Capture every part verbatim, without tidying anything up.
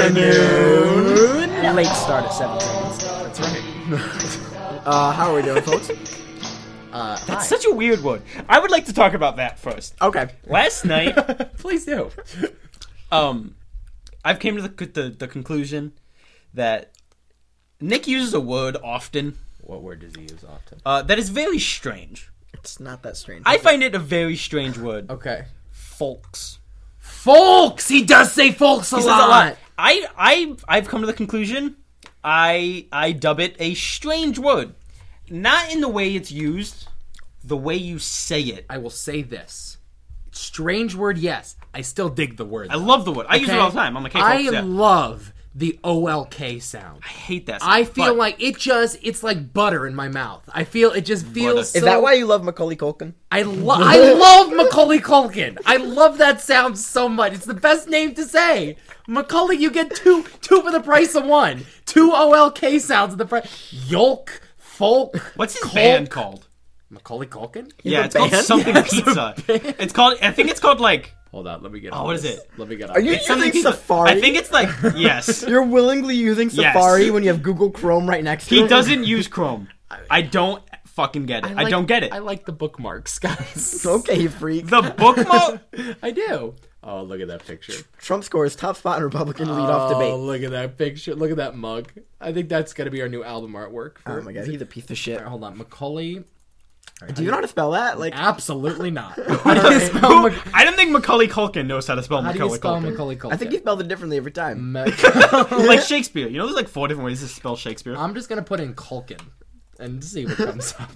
afternoon. Late start at seven thirty. That's right. Uh, how are we doing, folks? Uh, That's hi. such a weird one. I would like to talk about that first. Okay. Last night, Please do. um, I've came to the, the the conclusion that Nick uses a word often What word does he use often? uh, that is very strange. It's not that strange. I find it a very strange word. Okay. Folks. Folks! He does say folks a He says lot. a lot. I I I've come to the conclusion. I I dub it a strange word, not in the way it's used, the way you say it. I will say this. Strange word, yes. I still dig the word. I love the word. I use it Okay? all the time. I'm like, hey, I folks, yeah. love the O L K sound. I hate that. I feel but like it just, it's like butter in my mouth. I feel, it just feels Butter. so... Is that why you love Macaulay Culkin? I, lo- I love Macaulay Culkin. I love that sound so much. It's the best name to say. Macaulay, you get two, two for the price of one. Two O L K sounds at the price. Yolk, folk, What's his Culk. band called? Macaulay Culkin? Yeah, a it's called band? something Yes, a pizza. band. It's called. I think it's called like. Hold on, let me get Oh, on what is this. it? Let me get on Are you this. It's something using pizza. Safari? I think it's like yes. You're willingly using Yes. Safari when you have Google Chrome right next to He it? doesn't use Chrome. I don't fucking get it. I, like- don't get it. I like the bookmarks, guys. Okay, you freak. The bookmark. I do. Oh, look at that picture. Trump scores top spot in Republican lead-off Oh, debate. look at that picture. Look at that mug. I think that's going to be our new album artwork. For, Oh my god, he's a piece of shit. Alright, hold on. Macaulay. Do you know how to spell that? Like, Absolutely not. How do you spell, Mac- I don't think Macaulay Culkin knows how to spell how do you Macaulay spell Culkin. Macaulay Culkin? I think he spelled it differently every time. Ma- Like Shakespeare. You know, there's like four different ways to spell Shakespeare. I'm just going to put in Culkin and see what comes up.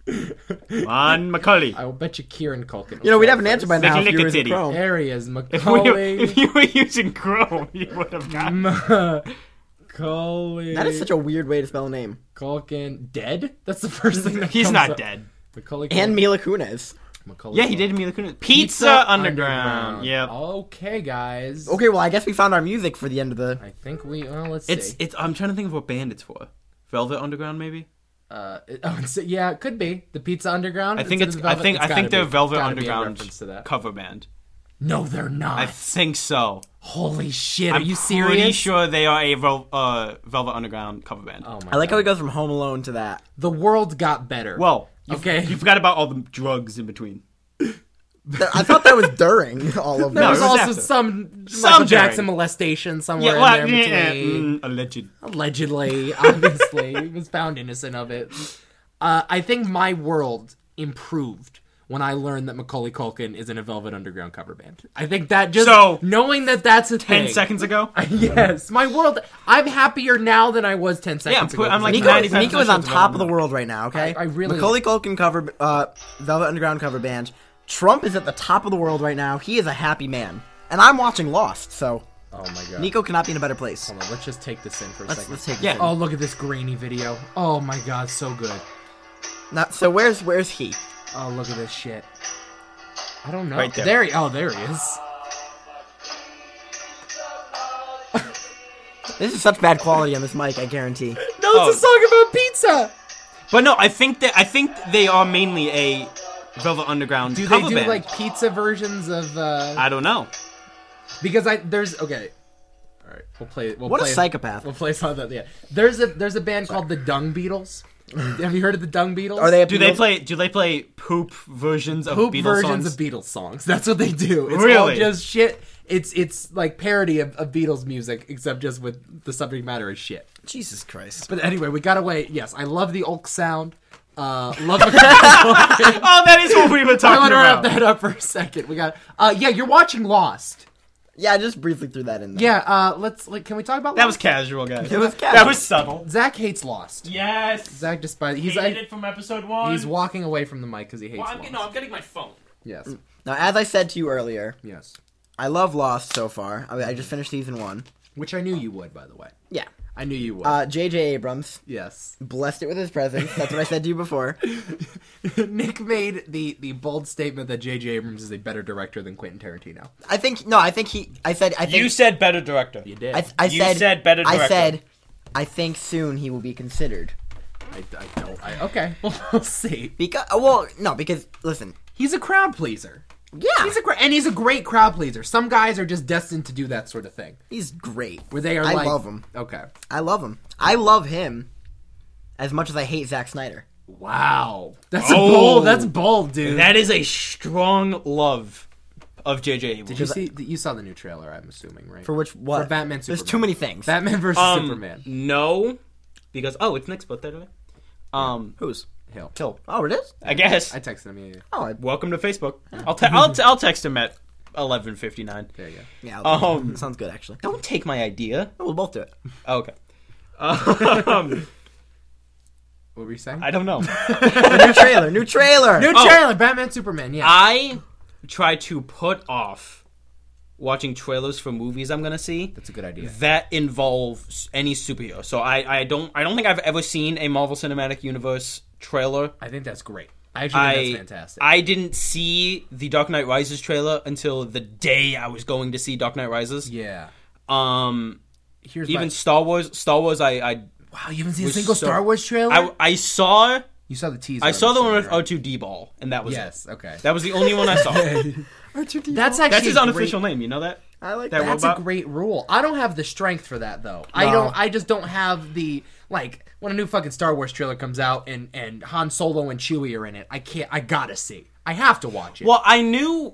On Macaulay. I will bet you Kieran Culkin. You know, we'd have an answer by Make now a if you were using lick-a-titty. Chrome. There he is. If, we, Macaulay. if you were using Chrome, you would have gotten. Macaulay. That is such a weird way to spell a name. Culkin. Dead? That's the first thing that He's comes not up. dead. Macaulay And Culkin. Mila Kunis. Macaulay Yeah, he Culkin. did Mila Kunis. Pizza, Underground. Yep. Okay, guys. Okay, well, I guess we found our music for the end of the... I think we. Well, let's It's see. it's. I'm trying to think of what band it's for. Velvet Underground, maybe. Uh, it- oh, it's, yeah, it could be the Pizza Underground. I think Instead it's. of the I Velvet- think. it's I think gotta they're be. Velvet Gotta be a Underground reference to that. cover band. No, they're not. I think so. Holy shit! I'm Are you pretty serious? sure they are a Vel- uh, Velvet Underground cover band. Oh my I like God. how he goes from Home Alone to that. The world got better. Well, you, Okay. you forgot about all the drugs in between. Th- I thought that was during all of there No, this. was it was also after. some, Some Michael Jackson during. molestation somewhere Yeah, well, in there yeah, between. mm, alleged. Allegedly, obviously, he was found innocent of it. Uh, I think my world improved when I learned that Macaulay Culkin is in a Velvet Underground cover band. I think that just So, knowing that that's a Ten thing. seconds ago. Yes, my world. I'm happier now than I was ten seconds put- ago. I'm like Nico, ninety-five Nico is on percent top of the development. world right now, okay? I- I really- Macaulay Culkin cover, uh, Velvet Underground cover band. Trump is at the top of the world right now. He is a happy man. And I'm watching Lost, so Oh my god. Nico cannot be in a better place. Hold on, let's just take this in for a Let's, second. let's take Yeah. this Oh, look at this grainy video. Oh my god, so good. in. Now, so where's where's he? Oh, look at this shit. I don't know. Right there. he. Oh, there he is. This is such bad quality on this mic, I guarantee. No, it's Oh. a song about pizza. But no, I think that I think they are mainly a Velvet Underground Do they cover do band. like pizza versions of? uh I don't know. Because I there's okay. All right, we'll play. We'll What a play, psychopath. We'll play some of that. Yeah, there's a there's a band called the Dung Beatles. Have you heard of the Dung Beatles? Are they a Do they Beatles- play? Do they play poop versions of Poop Beatles versions songs? of Beatles songs? That's what they do. It's all Really? just shit. It's it's like parody of, of Beatles music, except just with the subject matter is shit. Jesus Christ. But anyway, we got away. Yes, I love the Ulk sound. Uh, love. Oh, that is what we were I talking want to wrap about. that up for a second. We got. Uh, yeah, you're watching Lost. Yeah, I just briefly threw that in there. Yeah. Uh, let's like. Can we talk about That was Lost? casual, guys. It was That casual. was subtle. Zach hates Lost. Yes. Zach despite he's Hated like, it from episode one. he's walking away from the mic because he hates Well, I'm, Lost. no, I'm getting my phone. Yes. Now, as I said to you earlier, Yes. I love Lost so far. I, I just finished season one. Which I knew you would, by the way. Yeah. I knew you would. Uh, J J Abrams yes. blessed it with his presence. That's what I said to you before. Nick made the, the bold statement that J J Abrams is a better director than Quentin Tarantino. I think no. I think he. I said. I think You said better director. You did. I, I you said. said better I director. said. I think soon he will be considered. I, I don't. I, okay. Well, we'll see. Because well, no, because listen, He's a crowd pleaser. Yeah, He's a great, and he's a great crowd pleaser. Some guys are just destined to do that sort of thing, he's great. where they are I like, love him. Okay. I love him. I love him as much as I hate Zack Snyder. Wow. That's Oh. a bold. That's bold, dude. That is a strong love of J J Abrams. Did you see? You saw the new trailer, I'm assuming, right? For which what? For Batman, There's Superman. too many things. Batman versus um, Superman. No, because oh, it's next birthday today. Um, Who's? Hill. Kill. Oh, it is. I guess. I texted him. Yeah, yeah. Oh, I, Welcome to Facebook. I'll te- I'll, t- I'll text him at eleven fifty-nine. There you go. yeah. Um, that sounds good actually. Don't take my idea. We'll both do it. Oh, okay. Um, What were you saying? I don't know. new trailer. New trailer. New Oh. trailer, Batman, Superman. Yeah. I try to put off watching trailers for movies I'm gonna see That's a good idea. that involve any superhero. So I, I don't I don't think I've ever seen a Marvel Cinematic Universe trailer. I think that's great. I actually think I that's fantastic. I didn't see the Dark Knight Rises trailer until the day I was going to see Dark Knight Rises. yeah. Um, Here's even my, Star Wars. Star Wars. I I wow. You haven't seen a was single so- Star Wars trailer. I, I saw you saw the teaser. I saw the I'm one with assuming, R two D Ball, and that was it. Yes. Okay. That was the only one I saw. That's actually That's his a unofficial great, name. You know that? I like That that. That's robot? a great rule. I don't have the strength for that though. I No. don't. I just don't have the like when a new fucking Star Wars trailer comes out and and Han Solo and Chewie are in it. I can't. I gotta see. I have to watch it. Well, I knew,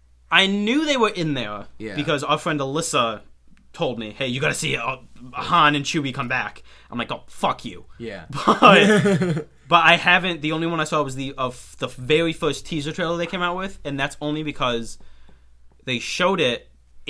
I knew they were in there Yeah. because our friend Alyssa told me, "Hey, you got to see uh, Han and Chewie come back." I'm like, "Oh, fuck you." yeah. But, but I haven't. The only one I saw was the of the very first teaser trailer they came out with, and that's only because they showed it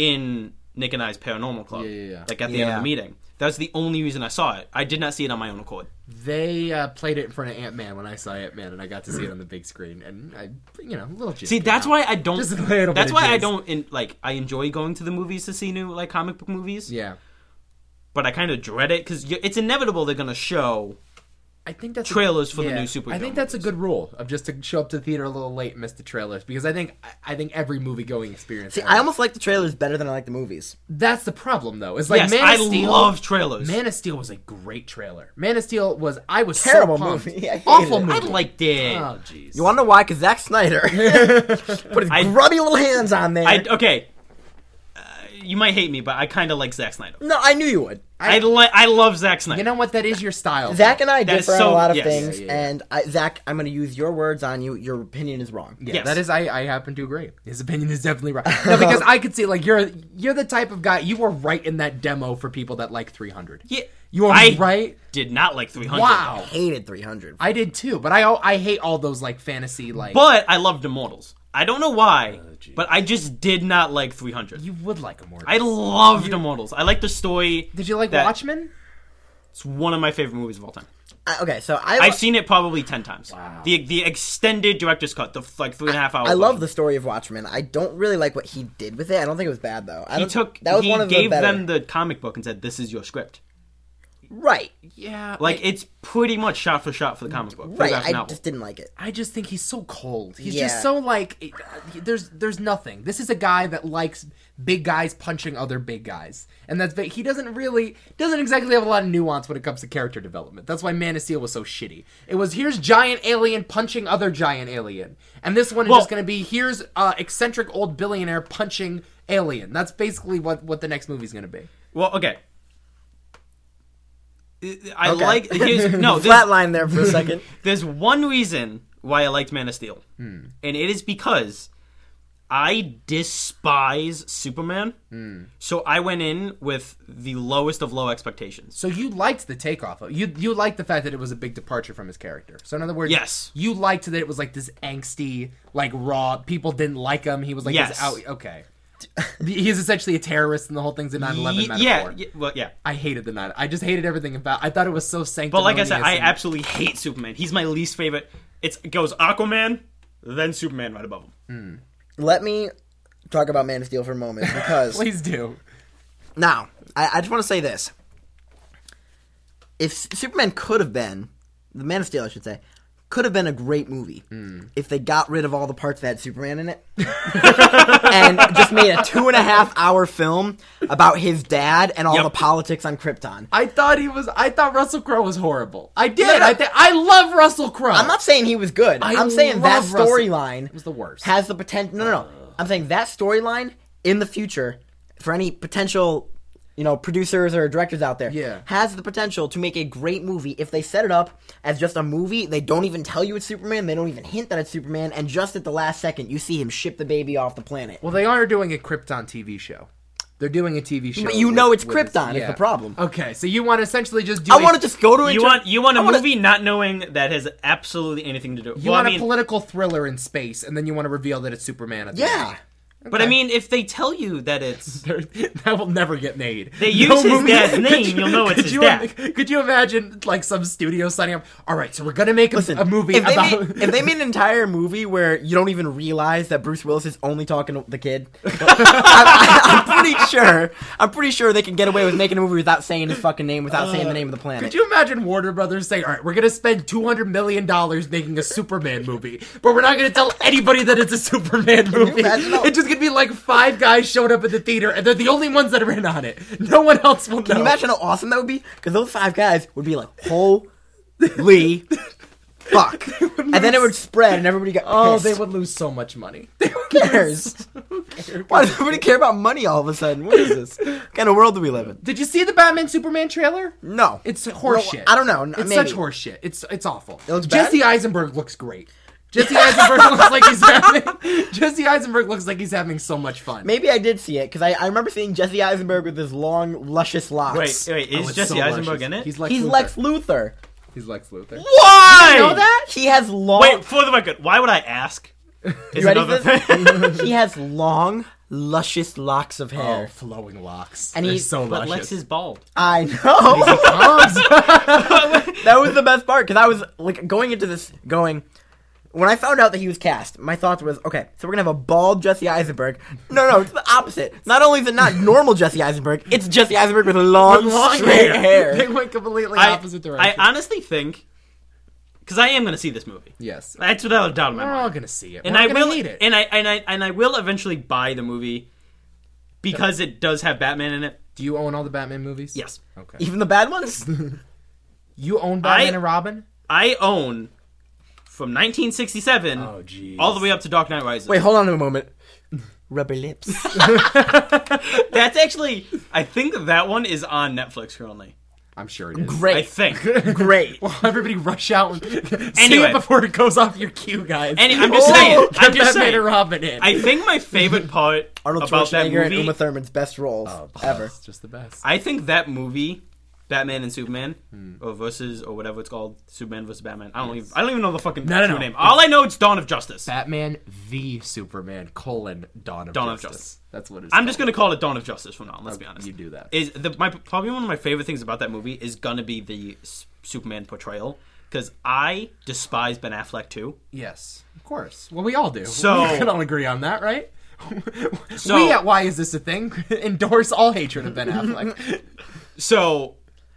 in Nick and I's Paranormal Club. Yeah, yeah, yeah. Like at the end Yeah. of the meeting. That's the only reason I saw it. I did not see it on my own accord. They uh, played it in front of Ant Man when I saw Ant Man, and I got to see it on the big screen. And I, you know, a little. jizz See, came that's out. why I don't. Just a little That's bit why of I jizz. don't in, like. I enjoy going to the movies to see new like comic book movies. Yeah. But I kind of dread it because it's inevitable they're gonna show I think that's trailers a, for the yeah. new superhero I think that's a movies. good rule of just to show up to the theater a little late and miss the trailers because I think I think every movie going experience. See, has I it. almost like the trailers better than I like the movies. That's the problem though. It's like yes, Man I of Steel. love trailers. Man of Steel was a great trailer. Man of Steel was I was Terrible so pumped. movie. I hated Awful it. movie. I liked it. Oh jeez. You want to know why? Because Zack Snyder put his I- grubby little hands on there. I okay. Uh, you might hate me, but I kind of like Zack Snyder. no, I knew you would. I, like. I love Zack Snyder. You know what? That is your style. Zach and I That is differ on so- a lot of yes. things, Yeah, yeah, yeah. and I, Zach, I'm going to use your words on you. Your opinion is wrong. Yeah, Yes. that is. I, I happen to agree. His opinion is definitely right. No, because I could see like you're you're the type of guy. You were right in that demo for people that like three hundred. Yeah, You are I right. did not like three hundred. Wow. Hated three hundred. I did too, but I I hate all those like fantasy like. But I loved Immortals. I don't know why, Oh, geez. but I just did not like three hundred. You would like Immortals. I loved Immortals. I like the story. Did you like that- Watchmen? It's one of my favorite movies of all time. I, okay, so I, I've seen it probably ten times. Wow. The the extended director's cut, the like three and a half hours. I love the story of Watchmen. I don't really like what he did with it. I don't think it was bad though. I He don't- took. that was he one of gave the better. them the comic book and said, "This is your script." right, Yeah. Like it's pretty much shot for shot for the comic book. for the right. graphic I novel. just didn't like it. I just think he's so cold. He's Yeah. just so like it- uh, there's there's nothing. This is a guy that likes big guys punching other big guys, and that's he doesn't really doesn't exactly have a lot of nuance when it comes to character development. That's why Man of Steel was so shitty. It was here's giant alien punching other giant alien, and this one is Well- just going to be here's uh, eccentric old billionaire punching alien. That's basically what what the next movie's going to be. Well, okay. I Okay. like here's, no. There's, Flatline there for a second. there's one reason why I liked Man of Steel, Hmm. and it is because I despise Superman. Hmm. So I went in with the lowest of low expectations. So you liked the takeoff of you you liked the fact that it was a big departure from his character. So in other words, Yes. you liked that it was like this angsty, like raw. People didn't like him. He was like Yes. this out. Okay, he's essentially a terrorist, and the whole thing's a nine eleven Ye- metaphor. yeah, yeah, well, yeah. I hated the nine. I just hated everything about. I thought it was so But sanctimonious. like I said, I and- absolutely hate Superman. He's my least favorite. It's, it goes Aquaman, then Superman right above him. Let me talk about Man of Steel for a moment because please do. now I, I just want to say this: if S- Superman could have been the Man of Steel, I should say, could have been a great movie if they got rid of all the parts that had Superman in it and just made a two and a half hour film about his dad and all Yep. the politics on Krypton. I thought he was. I thought Russell Crowe was horrible. I did. No, no. I think I love Russell Crowe. I'm not saying he was good. I I'm saying that love Russell. storyline It was the worst. has the potential. No, no, no. I'm saying that storyline in the future, for any potential, you know, producers or directors out there, Yeah. has the potential to make a great movie if they set it up as just a movie. They don't even tell you it's Superman. They don't even hint that it's Superman. And just at the last second, you see him ship the baby off the planet. Well, they are doing a Krypton T V show. They're doing a T V show. But you with- know it's with this- Krypton is yeah. the problem. Okay, so you want to essentially just do I a- want to just go to a You ju- want you want a I wanna- movie not knowing that has absolutely anything to do. You well, want I mean, a political thriller in space, and then you want to reveal that it's Superman at the Yeah. end. but I mean, if they tell you that it's There- that will never get made. They use his dad's name, Could you'll know it's could his you, dad. Could you imagine, like, some studio signing up? All right, so we're gonna make a, Listen, a movie if they, about. made, if they made an entire movie where you don't even realize that Bruce Willis is only talking to the kid, I, am pretty sure. I'm pretty sure they can get away with making a movie without saying his fucking name, without saying the name of the planet. Could you imagine Warner Brothers saying, "All right, we're gonna spend two hundred million dollars making a Superman movie, but we're not gonna tell anybody that it's a Superman movie. imagine how- It's just gonna be like five guys showed up at the theater, and they're the only ones that are in on it. No one else will know." Can you imagine how awesome that would be? Because those five guys would be like, holy fuck. And then it would spread and everybody got Oh, pissed. they would lose so much money. Who cares? Why does everybody care about money all of a sudden? What is this? What kind of world do we live in? Did you see the Batman Superman trailer? No. It's horseshit. I don't know. It's Maybe. such horseshit. It's it's awful. It looks Jesse bad? Eisenberg looks great. Jesse Eisenberg looks like he's having. Jesse Eisenberg looks like he's having so much fun. Maybe I did see it, because I, I remember seeing Jesse Eisenberg with his long, luscious locks. Wait, wait, Oh, is it's Jesse so Eisenberg luscious. in it? He's Lex He's Luthor. Lex Luthor. He's Lex Luthor. Why? You know that? He has long... Wait, for the record, why would I ask? Is You ready another for thing. this? He has long, luscious locks of Oh, hair. flowing locks. And They're he's- so But luscious. Lex is bald. I know. Arms. That was the best part, because I was like going into this going... When I found out that he was cast, my thoughts was, okay, so we're going to have a bald Jesse Eisenberg. No, no, it's the opposite. Not only is it not normal Jesse Eisenberg, it's Jesse Eisenberg with long, Long straight hair. They hair. went completely I, opposite I direction. honestly think, because I am going to see this movie. yes. That's without a doubt in my We're mind. all gonna see it. and We're I gonna will, hate it. and I and I and I will eventually buy the movie because it does have Batman in it. Do you own all the Batman movies? Yes, Okay. Even the bad ones? You own Batman I- and Robin? I own from nineteen sixty-seven Oh, jeez. all the way up to Dark Knight Rises. Wait, hold on a moment. Rubber lips. That's actually, I think that one is on Netflix currently. I'm sure it is. I Great. think. Great. Well, everybody rush out and see Anyway. it before it goes off your queue, guys. Any, I'm just Oh, saying. Get I'm just Batman saying. and Robin in. I think my favorite part Arnold about that Schwarzenegger and movie. Uma Thurman's best roles ever. It's just the best. I think that movie, Batman and Superman, Hmm. or versus, or whatever it's called, Superman versus Batman. I don't even. I don't even know the fucking No, no, true no. name. All I know is Dawn of Justice. Batman v Superman colon Dawn of Dawn of Justice. Justice. That's what it's I'm called. just gonna call it Dawn of Justice from now on. Let's be honest. You do that. Is the my probably one of my favorite things about that movie is gonna be the S- Superman portrayal, because I despise Ben Affleck too. Yes, of course. Well, we all do. So- we can all agree on that, right? So- we at Why Is This a Thing endorse all hatred of Ben Affleck. So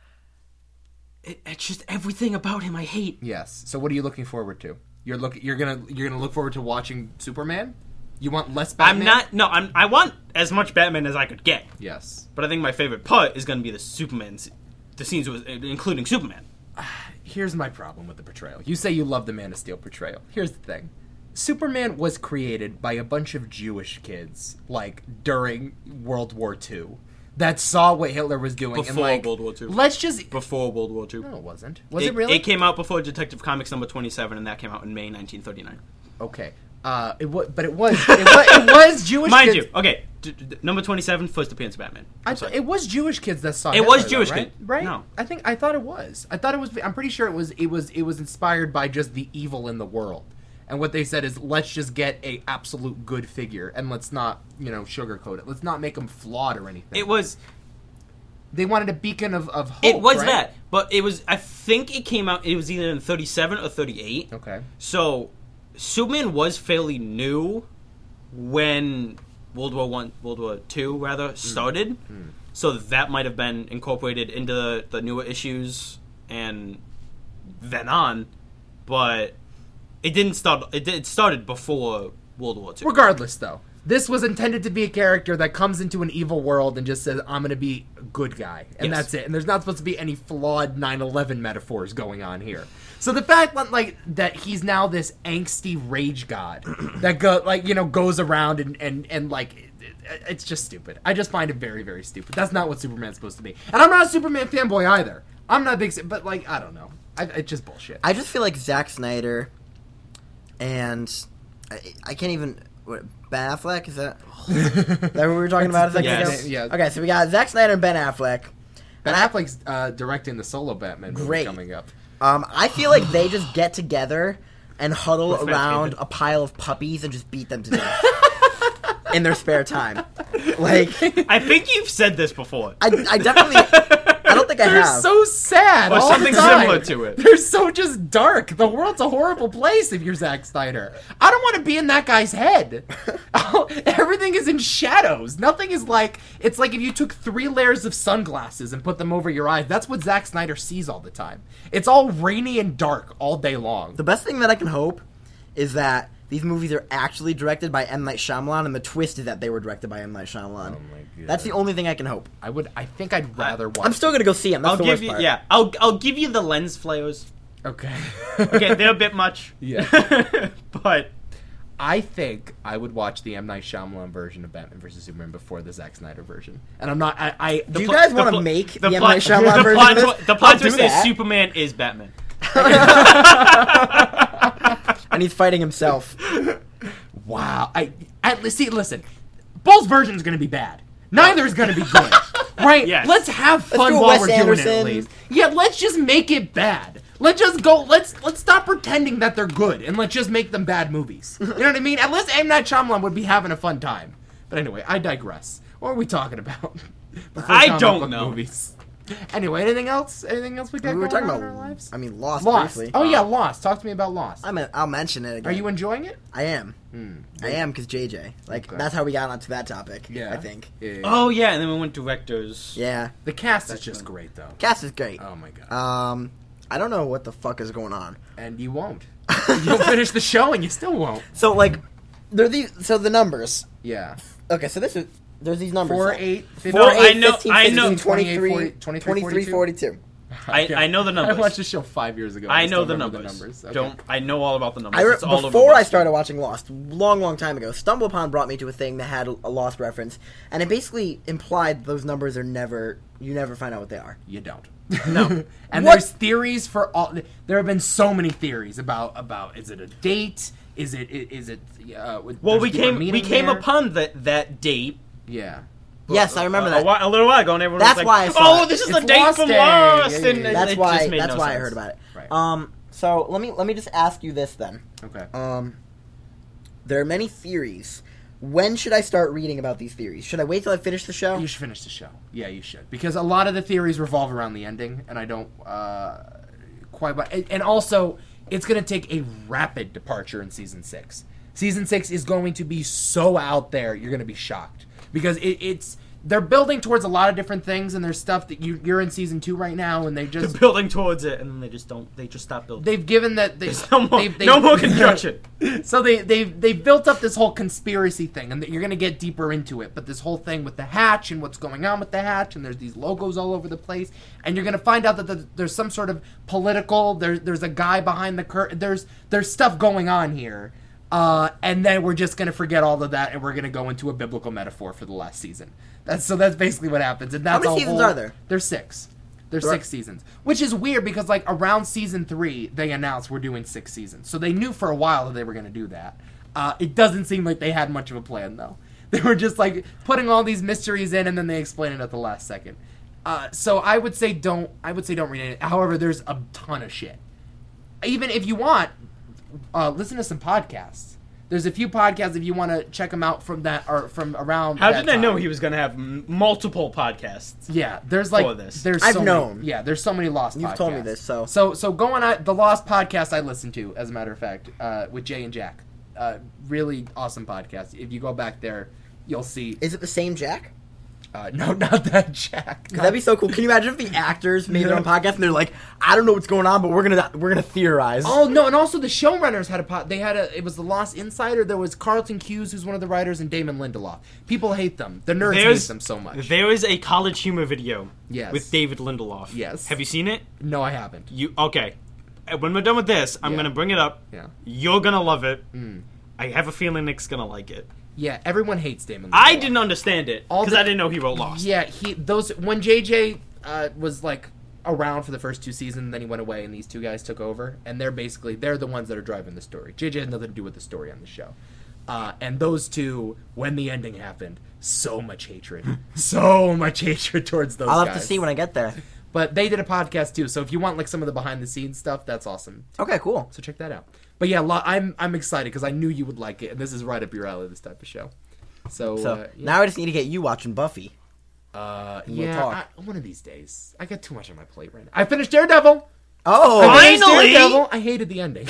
it, it's just everything about him I hate. Yes. So what are you looking forward to? You're look. You're gonna. You're gonna look forward to watching Superman. You want less Batman? I'm not. No, I'm. I want as much Batman as I could get. Yes. But I think my favorite part is going to be the Superman, s- the scenes with, including Superman. Here's my problem with the portrayal. You say you love the Man of Steel portrayal. Here's the thing. Superman was created by a bunch of Jewish kids, like, during World War Two, that saw what Hitler was doing. and Before like, World War Two. Let's just... Before World War Two. No, it wasn't. Was it, really? It came out before Detective Comics number twenty-seven, and that came out in May nineteen thirty-nine. Okay. Uh, it was, but it was, it was, it was Jewish Mind kids. you, okay, d- d- number twenty-seven, first appearance of Batman. I I'm th- sorry. it was Jewish kids that saw. It Hitler, was though, Jewish right? kid. right? No. I think I thought it was. I thought it was. I'm pretty sure it was. It was. It was inspired by just the evil in the world, and what they said is, let's just get a absolute good figure, and let's not, you know, sugarcoat it. Let's not make them flawed or anything. It was. They wanted a beacon of of hope. It was right? that, but it was. I think it came out. It was either in thirty-seven or thirty-eight. Okay. So, Superman was fairly new when World War One, World War Two, rather started. Mm. So that might have been incorporated into the, the newer issues and then on, but it didn't start. It, did, it started before World War Two. Regardless, though, This was intended to be a character that comes into an evil world and just says, I'm going to be a good guy. And Yes. that's it. And there's not supposed to be any flawed nine eleven metaphors going on here. So the fact that, like, that he's now this angsty rage god that, go, like, you know, goes around and, and, and like, it, it, it's just stupid. I just find it very, very stupid. That's not what Superman's supposed to be. And I'm not a Superman fanboy either. I'm not a big, but, like, I don't know. I, it's just bullshit. I just feel like Zack Snyder and I, I can't even. What, Ben Affleck? Is that, is that what we were talking about a second Yes. ago? Yeah. Okay, so we got Zack Snyder and Ben Affleck. Ben Affleck's uh, directing the solo Batman movie Great. coming up. Um, I feel like they just get together and huddle With Matt around Damon. a pile of puppies and just beat them to death in their spare time. Like, I think you've said this before. I, I definitely. I don't think I They're have. so sad. Or all something the time. similar to it. They're so just dark. The world's a horrible place if you're Zack Snyder. I don't want to be in that guy's head. Everything is in shadows. Nothing is like. It's like if you took three layers of sunglasses and put them over your eyes. That's what Zack Snyder sees all the time. It's all rainy and dark all day long. The best thing that I can hope is that these movies are actually directed by M. Night Shyamalan, and the twist is that they were directed by M. Night Shyamalan. Oh my God. That's the only thing I can hope. I would. I think I'd rather watch. I'm still gonna go see him. That's I'll the give worst you, part. yeah. I'll I'll give you the lens flares. Okay. Okay, they're a bit much. Yeah. But I think I would watch the M. Night Shyamalan version of Batman versus Superman before the Zack Snyder version. And I'm not. I. I Do you pl- guys the want to pl- make the the, M. plot- Night Shyamalan the version plot of twi- this? the plot I'll do twist is that. Superman is Batman. And he's fighting himself. Wow. I. At least see. Listen. Bull's version is going to be bad. Neither is going to be good. Right? Yes. Let's have fun do a while Wes we're doing it. Anderson. At least. Yeah. Let's just make it bad. Let's just go. Let's let's stop pretending that they're good and let's just make them bad movies. You know what I mean? At least M. Night Shyamalan would be having a fun time. But anyway, I digress. What are we talking about? Before I comic don't book know. Movies. Anyway, anything else? Anything else we got We were going talking on about. in our lives? I mean, Lost, Lost. briefly. Oh yeah, Lost. Talk to me about Lost. I mean, I'll mention it again. Are you enjoying it? I am. Hmm. I am because J J. Like Okay. that's how we got onto that topic. Yeah. I think. Yeah. Oh yeah, and then we went directors. Yeah. The cast is That's just fun. great though. Cast is great. Oh my god. Um, I don't know what the fuck is going on. And you won't. You'll finish the show and you still won't. So like, there are these. So the numbers. Yeah. Okay, so this is there's these numbers. Four, So- eight, fifteen. Four, No, I eight, know- fifteen, I sixteen, know- twenty-three, twenty-three, twenty-three, forty-two. forty-two. I, I know the numbers. I watched the show five years ago. I I know still the remember numbers. The numbers. Okay. Don't I know all about the numbers? I re- It's all over before I Wikipediaa. started watching Lost, long, long time ago, StumbleUpon brought me to a thing that had a, a Lost reference, and it basically implied those numbers are never, you never find out what they are. You don't. No. And What? there's theories for all. There have been so many theories about about is it a date? Is it is it? Uh, with- Well, there's we deeper came we meaning came there. upon that that date. Yeah. Yes, I remember a, that. A, while, a little while ago, and everyone That's was why I like, saw "Oh, it. this is It's the date Lost from Day. Lost," Yeah, yeah, and yeah. it- That's it why. just made That's no why I sense. heard about it. Right. Um. So let me let me just ask you this then. Okay. Um. There are many theories. When should I start reading about these theories? Should I wait till I finish the show? You should finish the show. Yeah, you should, because a lot of the theories revolve around the ending, and I don't uh, quite. But and also, it's going to take a rapid departure in season six. Season six is going to be so out there, you're going to be shocked because it, it's they're building towards a lot of different things, and there's stuff that you you're in season two right now, and they They're just building towards it, and then they just don't. They just stop building. they've given that they, no more, they've, they've, no more construction. So they they've they've built up this whole conspiracy thing, and you're gonna get deeper into it. But this whole thing with the hatch and what's going on with the hatch, and there's these logos all over the place, and you're gonna find out that the, there's some sort of political. There's there's a guy behind the curtain. There's there's stuff going on here, uh, and then we're just gonna forget all of that, and we're gonna go into a biblical metaphor for the last season. That's so that's basically what happens, and that's many a seasons whole- are there? There's six. There's There are- six seasons, which is weird because like around season three they announced we're doing six seasons, so they knew for a while that they were going to do that. Uh, it doesn't seem like they had much of a plan though. They were just like putting all these mysteries in and then they explain it at the last second. Uh, so I would say don't. I would say don't read it. However, there's a ton of shit. Even if you want, uh, listen to some podcasts. There's a few podcasts if you want to check them out from that or from around. How that did I know time. he was going to have m- multiple podcasts? Yeah, there's like for this? there's I've so known. Many, yeah, there's so many Lost. You've podcasts. told me this, so- so so going on the Lost podcast I listened to, as a matter of fact, uh, with Jay and Jack, uh, really awesome podcast. If you go back there, you'll see. Is it the same Jack? Uh, no, not that Jack. That'd be so cool. Can you imagine if the actors made their own podcast and they're like, I don't know what's going on, but we're gonna we're gonna theorize. Oh no! And also the showrunners had a pot. They had a. It was the Lost Insider. There was Carlton Cuse, who's one of the writers, and Damon Lindelof. People hate them. The nerds There's- hate them so much. There is a College Humor video Yes. with David Lindelof. Yes. Have you seen it? No, I haven't. You okay? Uh, When we're done with this, I'm Yeah. gonna bring it up. Yeah. You're gonna love it. Mm. I have a feeling Nick's gonna like it. Yeah, everyone hates Damon Lindelof. I didn't understand it All because the- I didn't know he wrote Lost. Yeah, he those when J J uh, was like around for the first two seasons, then he went away, and these two guys took over, and they're basically they're the ones that are driving the story. J J had nothing to do with the story on the show, uh, and those two, when the ending happened, so much hatred, so much hatred towards those. I'll have guys. to see when I get there. But they did a podcast too, so if you want like some of the behind the scenes stuff, that's awesome. Okay, cool. So check that out. But yeah, lo- I'm I'm excited because I knew you would like it, and this is right up your alley. This type of show. So, So uh, yeah. now I just need to get you watching Buffy. Uh, we'll yeah, talk. I, one of these days. I got too much on my plate right now. I finished Daredevil. Oh, I finished Finally! Daredevil. I hated the ending.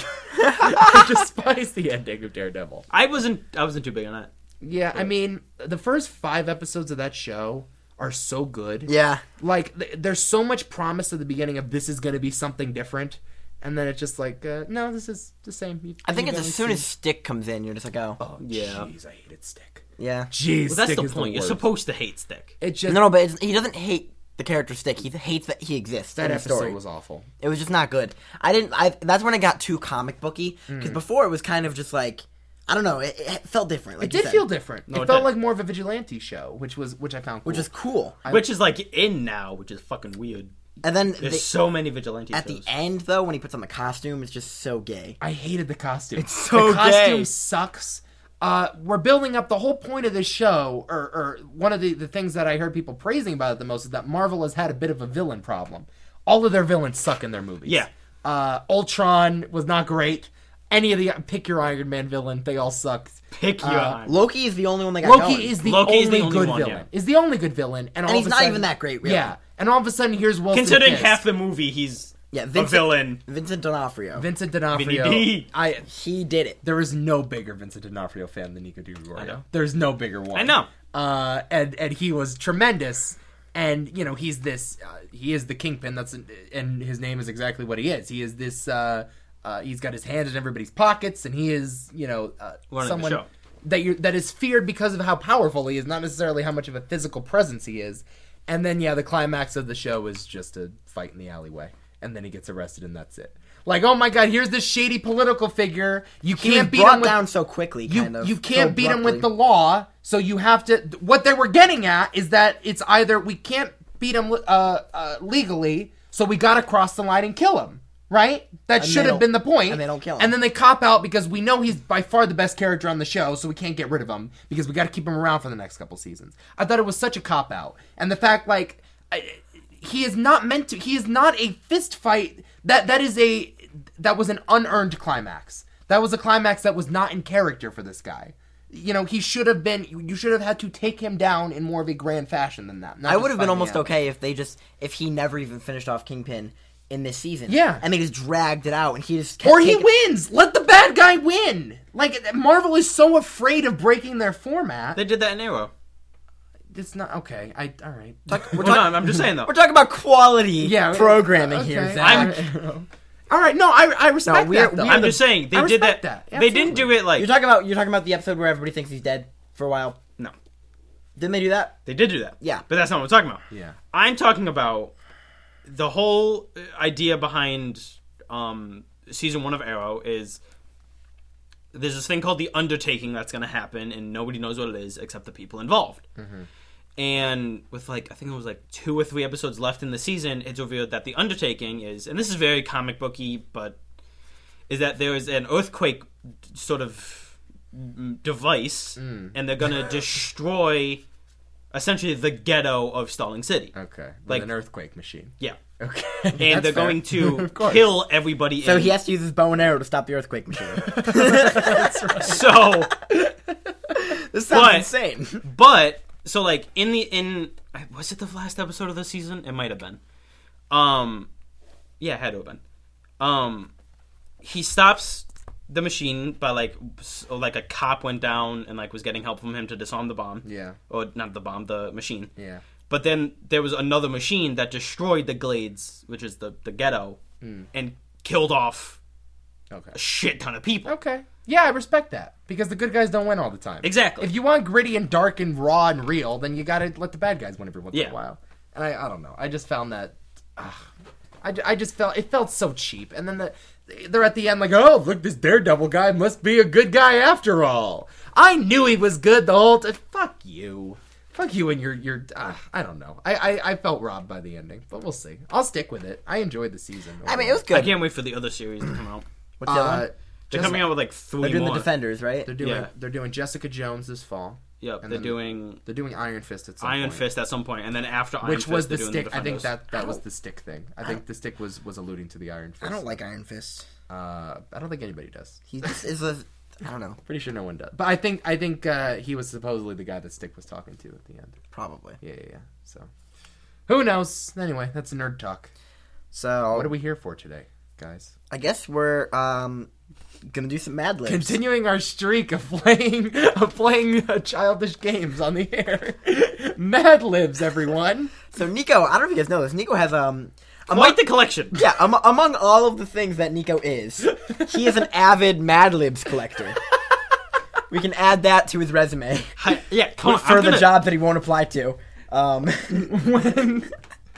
I despise the ending of Daredevil. I wasn't. I wasn't too big on that. Yeah, I mean, the first five episodes of that show are so good. yeah. Like, th- there's so much promise at the beginning of this is going to be something different, and then it's just like, uh, no, this is the same. You, I think you it's guys as soon see- as Stick comes in, you're just like, oh, Oh, Yeah. jeez, I hated Stick. yeah. Jeez, Well, that's Stick the is point. You're worst. supposed to hate Stick. It just No, no, but it's, he doesn't hate the character Stick. He hates that he exists that in the episode story. was awful. It was just not good. I didn't. I that's when it got too comic booky because before it was kind of just like I don't know. It, it felt different. Like It you did said, feel different. No, it it felt did. like more of a vigilante show, which was which I found cool. which is cool. Which is like in now, which is fucking weird. And then There's they, so many vigilante at shows. the end, though, when he puts on the costume, it's just so gay. I hated the costume. It's so the costume gay. sucks. Uh, we're building up the whole point of this show, or, or one of the, the things that I heard people praising about it the most is that Marvel has had a bit of a villain problem. All of their villains suck in their movies. Yeah. Uh, Ultron was not great. Any of the pick your Iron Man villain, they all sucked. Pick your uh, eye. Loki is the only one that got Loki going. is the Loki only is the only good one, villain. yeah. Is the only good villain, and, all and he's of a not sudden, even that great, really. Yeah, and all of a sudden here's Wilson Considering Fisk. half the movie, he's Yeah, a Vincent, villain. Vincent D'Onofrio. Vincent Vinny D'Onofrio. D. I he did it. There is no bigger Vincent D'Onofrio fan than Nico DiGregorio. I know. There's no bigger one. I know. Uh, and and he was tremendous. And you know he's this. Uh, he is the Kingpin. That's and his name is exactly what he is. He is this. Uh, uh, he's got his hands in everybody's pockets, and he is you know uh, Running the someone show. that you that is feared because of how powerful he is, not necessarily how much of a physical presence he is. And then yeah, the climax of the show is just a fight in the alleyway, and then he gets arrested, and that's it. Like, oh my god, here's this shady political figure. You He was can't beat brought him with down so quickly, you, kind of. you can't so beat him with the abruptly. law, so you have to. What they were getting at is that it's either we can't beat him uh, uh, legally, so we gotta cross the line and kill him, right? That And should they have don't- been the point. and they don't kill him. And then they cop out because we know he's by far the best character on the show, so we can't get rid of him because we gotta keep him around for the next couple seasons. I thought it was such a cop out, and the fact like. I, he is not meant to. He is not a fist fight. That that is a that was an unearned climax. That was a climax that was not in character for this guy. You know, he should have been. You should have had to take him down in more of a grand fashion than that. not I just would have been fighting almost out. okay if they just if he never even finished off Kingpin in this season. Yeah. and they just dragged it out, and he just kept Or he taking- wins. Let the bad guy win. Like Marvel is so afraid of breaking their format. They did that in Arrow. It's not okay. I all right. We're, Well, talk- no, I'm just saying though. we're talking about quality Yeah, programming okay. here, I'm- Zach. All right. No, I I respect No, we're- that though. we're I'm the- just saying they I did that. respect that. They didn't do it like You're talking about you're talking about the episode where everybody thinks he's dead for a while. no. Didn't they do that? They did do that. Yeah. but that's not what I'm talking about. Yeah. I'm talking about the whole idea behind um, season one of Arrow is there's this thing called the Undertaking that's going to happen, and nobody knows what it is except the people involved. Mm-hmm. And with like I think it was like two or three episodes left in the season, it's revealed that the Undertaking is, and this is very comic booky, but is that there is an earthquake sort of device, Mm. and they're going to destroy essentially the ghetto of Stalling City. Okay. With Like- an earthquake machine. Yeah. Okay. And That's they're fair. going to Of course. kill everybody So in. he has to use his bow and arrow to stop the earthquake machine. So, This sounds But- insane. but so like in the in was it the last episode of the season? It might have been. Um, yeah, it had to have been. Um, he stops the machine by like s- like a cop went down and like was getting help from him to disarm the bomb. Yeah. Or not the bomb, the machine. Yeah. But then there was another machine that destroyed the Glades, which is the, the ghetto, Mm. and killed off Okay. a shit ton of people. Okay. Yeah, I respect that. Because the good guys don't win all the time. Exactly. If you want gritty and dark and raw and real, then you gotta let the bad guys win every once in Yeah. a while. And I, I don't know. I just found that... Uh, I, I just felt... It felt so cheap. And then the, they're at the end like, oh, look, this Daredevil guy must be a good guy after all. I knew he was good the whole time. Fuck you. Fuck you and your... your uh, I don't know. I, I, I felt robbed by the ending. But we'll see. I'll stick with it. I enjoyed the season. I mean, it was I good. can't wait for the other series to come out. What's the other Uh, one? They're Just- coming out with like three They're doing more. the Defenders, right? They're doing Yeah. they're doing Jessica Jones this fall. Yep, and they're then doing They're doing Iron Fist at some Iron point. Fist at some point, and then after Iron Which Fist, was the they're doing stick. I think Defenders. that that was the stick thing. I think the stick was was alluding to the Iron Fist. I don't like Iron Fist. Uh, I don't think anybody does. He just is a. I don't know. Pretty sure no one does. But I think I think uh, he was supposedly the guy that Stick was talking to at the end. Probably. Yeah, yeah, yeah. So who knows? Anyway, that's nerd talk. So What are we here for today, guys? I guess we're um gonna do some Mad Libs. Continuing our streak of playing of playing uh, childish games on the air. Mad Libs, everyone. So Nico, I don't know if you guys know this. Nico has um. Quite Among, the collection. yeah, um, among all of the things that Nico is, he is an avid Mad Libs collector. We can add that to his resume Hi, yeah, come on. for I'm the gonna- job that he won't apply to. Um, when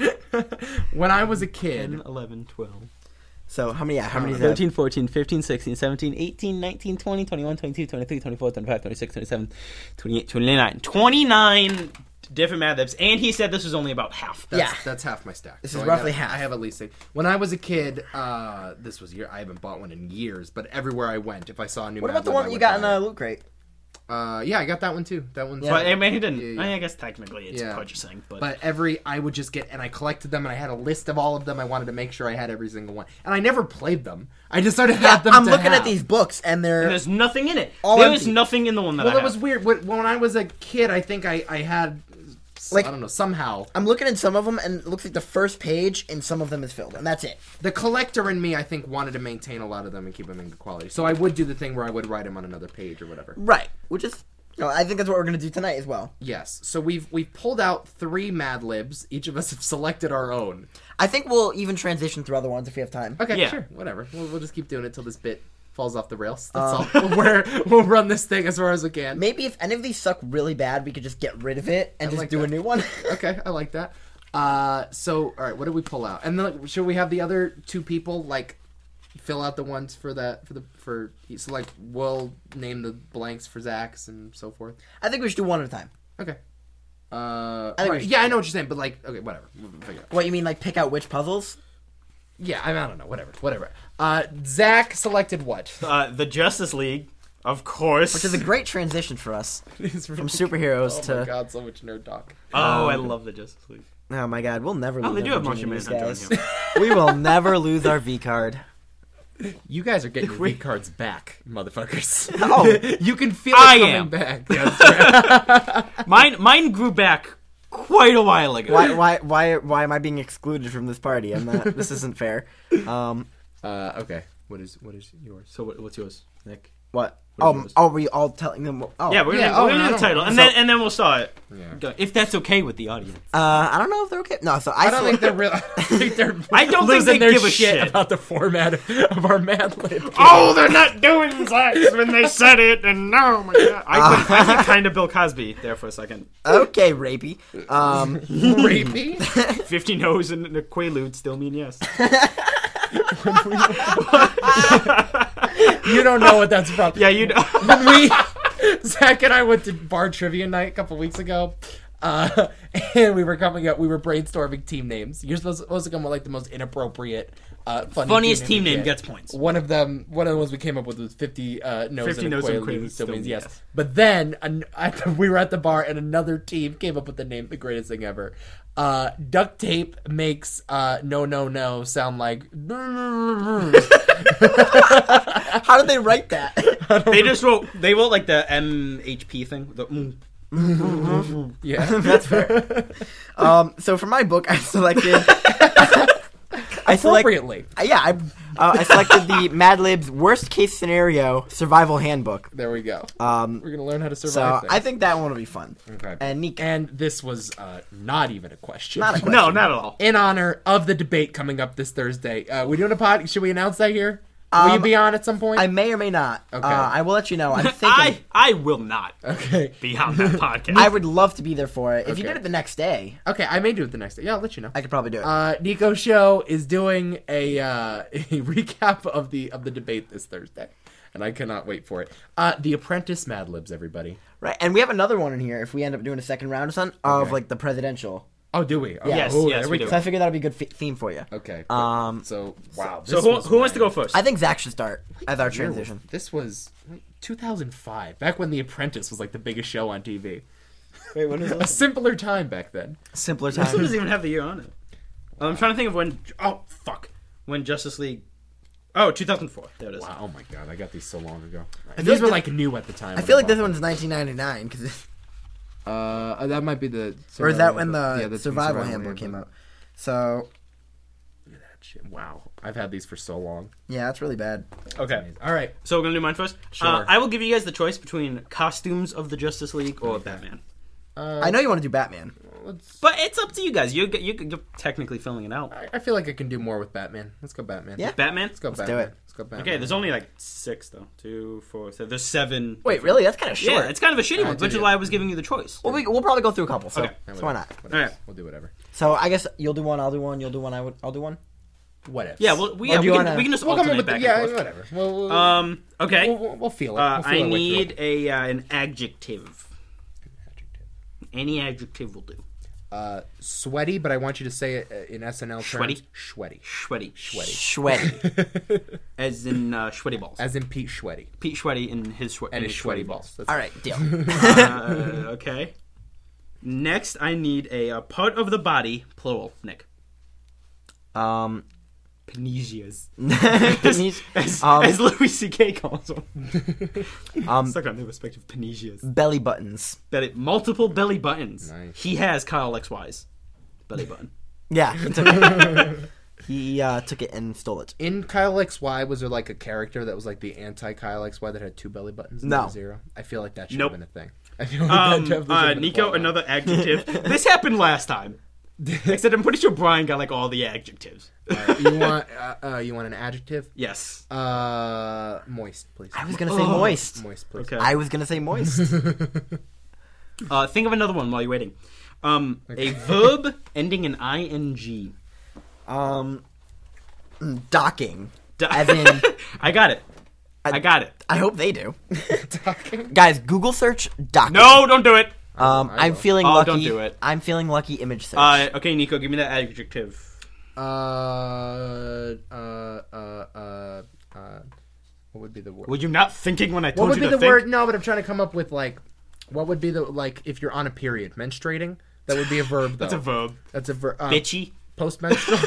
when I was a kid, ten, eleven, twelve. so how many? Yeah, how many? Is that? thirteen, fourteen, fifteen, sixteen, seventeen, eighteen, nineteen, twenty, twenty-one, twenty-two, twenty-three, twenty-four, twenty-five, twenty-six, twenty-seven, twenty-eight, twenty-nine. twenty-nine different Mad Libs, and he said this was only about half. That's, Yeah. that's half my stack. This So is I roughly got- half. I have at least six. When I was a kid, uh, this was year. I haven't bought one in years, but everywhere I went, if I saw a new, What Mad about the Lib, one I that you would got in buy a it. loot crate? Uh, yeah, I got that one too. That one's. But I mean, he didn't. Yeah, yeah. I, mean, I guess technically it's Yeah. purchasing, but, But every I would just get, and I collected them, and I had a list of all of them. I wanted to make sure I had every single one, and I never played them. I just started Yeah, had them. I'm to looking have. at these books, and they're and there's nothing in it. All There is empty. nothing in the one that Well, I that have. was weird. When when I was a kid, I think I I had, Like- I don't know, somehow. I'm looking at some of them, and it looks like the first page in some of them is filled, and that's it. The collector in me, I think, wanted to maintain a lot of them and keep them in good quality. So I would do the thing where I would write them on another page or whatever. Right. Which is, you know, I think that's what we're gonna do tonight as well. Yes. So we've we've pulled out three Mad Libs. Each of us have selected our own. I think we'll even transition through other ones if we have time. Okay, Yeah. sure, whatever. We'll, we'll just keep doing it till this bit falls off the rails. Uh, That's all. We're, we'll run this thing as far as we can. Maybe if any of these suck really bad, we could just get rid of it and I just like do a that. new one. Okay, I like that. Uh, so all right, what did we pull out? And then should we have the other two people like fill out the ones for that for the for so like we'll name the blanks for Zach's and so forth. I think we should do one at a time. Okay. Uh, think we right. should- Yeah, I know what you're saying, but like, okay, whatever. We'll figure it out. What, you mean like pick out which puzzles? Yeah, I, mean, I don't know. Whatever, whatever. Uh, Zach selected what? uh, the Justice League, of course. Which is a great transition for us. From From superheroes Oh to... my god, so much nerd talk. oh, I Um, love the Justice League. Oh my god, we'll never lose Oh, they our do have Martian virginity, Manhunter guys. on here. We will never lose our V card. You guys are getting your V cards back, motherfuckers. Oh. You can feel it I coming am. back. That's right. Mine, mine grew back quite a while ago. Why, why, why, why am I being excluded from this party? I'm not. This isn't fair. Um, Uh, okay. What is what is yours? So what, what's yours, Nick? what? What is Oh, yours? are we all telling them? Oh, Yeah, we're gonna, Yeah, oh, we're gonna no, do I the don't- title, and so- then and then we'll start. Yeah. Go- If that's okay with the audience. Uh, I don't know if they're okay. No, so I, I don't sele- think they're real. I think they're. I don't think losing they their give a shit, shit. about the format of, of our Mad Lib. game. Oh, they're not doing that when they said it, and oh my god, I went, I went kind of Bill Cosby there for a second. Okay, rapey. Um, rapey. Fifty no's and a quaalude still mean yes. You don't know what that's from. Yeah, you know. When we Zach and I went to bar trivia night a couple weeks ago, uh, and we were coming up, we were brainstorming team names. You're supposed, supposed to come with like the most inappropriate, uh, funny Funniest team team you name get. gets points. One of them, one of the ones we came up with was fifty uh, no's fifty and a no's and quaalude quaalude still means yes. yes. But then an, I, we were at the bar and another team came up with the name, the greatest thing ever. Uh, duct tape makes uh, no no no sound like. how did they write that? They just wrote. They wrote like the M H P thing. The, mm. Yeah, That's fair. Um, so for my book, I selected. I selected. appropriately. Yeah, I Uh, I selected the Mad Libs worst case scenario survival handbook. There we go. Um, We're gonna learn how to so survive. things. I think that one will be fun. Okay. And Nick, And this was uh, not even a question. Not a question. No, not at all. In honor of the debate coming up this Thursday, uh, we doing a pod? Should we announce that here? Will you Um, be on at some point? I may or may not. Okay. Uh, I will let you know. I'm thinking. I I will not okay. be on that podcast. I would love to be there for it. If you Okay. did it the next day, Okay, I may do it the next day. Yeah, I'll let you know. I could probably do it. Uh, Nico Show is doing a uh, a recap of the of the debate this Thursday, and I cannot wait for it. Uh, the Apprentice Mad Libs, everybody. right. And we have another one in here if we end up doing a second round or something of Okay. like the presidential. Oh, do we? Oh, Yes, oh, yes, there we do. So I figured that would be a good f- theme for you. Okay. Um, So wow. so this who, was who wants to my- go first? I think Zach should start as our year was- transition. This was two thousand five, back when The Apprentice was like the biggest show on T V. Wait, when is A simpler time back then. Simpler This one time. doesn't even have the year on it. I'm trying to think of when. Oh fuck! When Justice League. Oh, two thousand four. There it is. Wow. Oh my god, I got these so long ago. feel These like were this- like new at the time. I when feel like bought this them. one's nineteen ninety-nine because, Uh, that might be the. or is that when the Yeah, that's when survival handbook came out? So Look at that shit. Wow, I've had these for so long. yeah, that's really bad. Okay. All right. So we're gonna do mine first. Sure. Uh, I will give you guys the choice between costumes of the Justice League or Batman. Uh, I know you want to do Batman. Let's, But it's up to you guys. You're you're, you're technically filling it out. I, I feel like I can do more with Batman. Let's go Batman. Yeah. Batman. Let's go Let's Batman. do it. Let's go Batman. Okay. There's only like six though. Two, four. So there's seven. Wait, really? That's kind of short. Yeah, it's kind of a shitty Alright, one, do which is it. why I was giving you the choice. well, we, we'll probably go through a couple. So, Okay. so why not? Whatever. Alright. We'll do whatever. So I guess you'll do one. I'll do one. You'll do one. I would. I'll do one. What if? Yeah. Well, we, Or yeah, do we, you can, wanna- we can just We'll come alternate up with back the, yeah, and forth. whatever. We'll, we'll, Um. Okay. we'll, we'll, we'll feel it. Uh, We'll feel I our way through need it. a uh, an adjective. Any adjective will do. Uh, sweaty, but I want you to say it uh, in S N L terms. Sweaty? Sweaty. Sweaty. Sweaty. Sweaty. As in uh, sweaty balls. As in Pete Sweaty. Pete Sweaty in his, swe- And in his sweaty balls. That's All right, deal. uh, okay. Next, I need a, uh part of the body, plural, Nick. um, Panesias. Panesias. As, Um, as Louis C K calls them. um, Suck on their respective panesias. belly buttons. Belly, multiple belly buttons. Nice. He has Kyle X Y's belly button. Yeah, he took it. he uh, took it and stole it. In Kyle X Y, was there like a character that was like the anti Kyle X Y that had two belly buttons? and No. a zero. I feel like that should Nope. have been a thing. I feel like Um, that definitely uh, should have been a Nico, plot line. another adjective. This happened last time. Except I'm pretty sure Brian got like all the adjectives. Alright, you want uh, uh, you want an adjective? Yes. Uh, moist, please. I was gonna say Oh. moist. Moist, please. Okay. I was gonna say moist. Uh, think of another one while you're waiting. Um, A verb ending in ing. um, docking. Do- As in, I got it. I got it. I hope they do. Talking. Guys, Google search docking. No, don't do it. Um, I I'm will. feeling Oh, lucky. don't do it. I'm feeling lucky. Image search. Uh, okay, Nico, give me that adjective. Uh, uh, uh, uh, uh, what would be the word? Were you not thinking when I What told would you be to the think? word? No, but I'm trying to come up with like, what would be the like if you're on a period, menstruating? That would be a verb. Though. That's a verb. That's a verb. Um, Bitchy. Post-menstrual.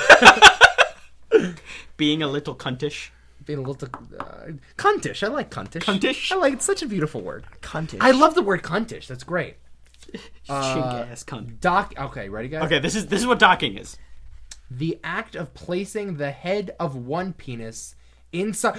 Being a little cuntish. Being a little uh, cuntish. I like cuntish. Cuntish? I like it's such a beautiful word. Cuntish. I love the word cuntish. That's great. Chink ass cunt. Doc. Okay, ready, guys? Okay, this is this is what docking is. The act of placing the head of one penis inside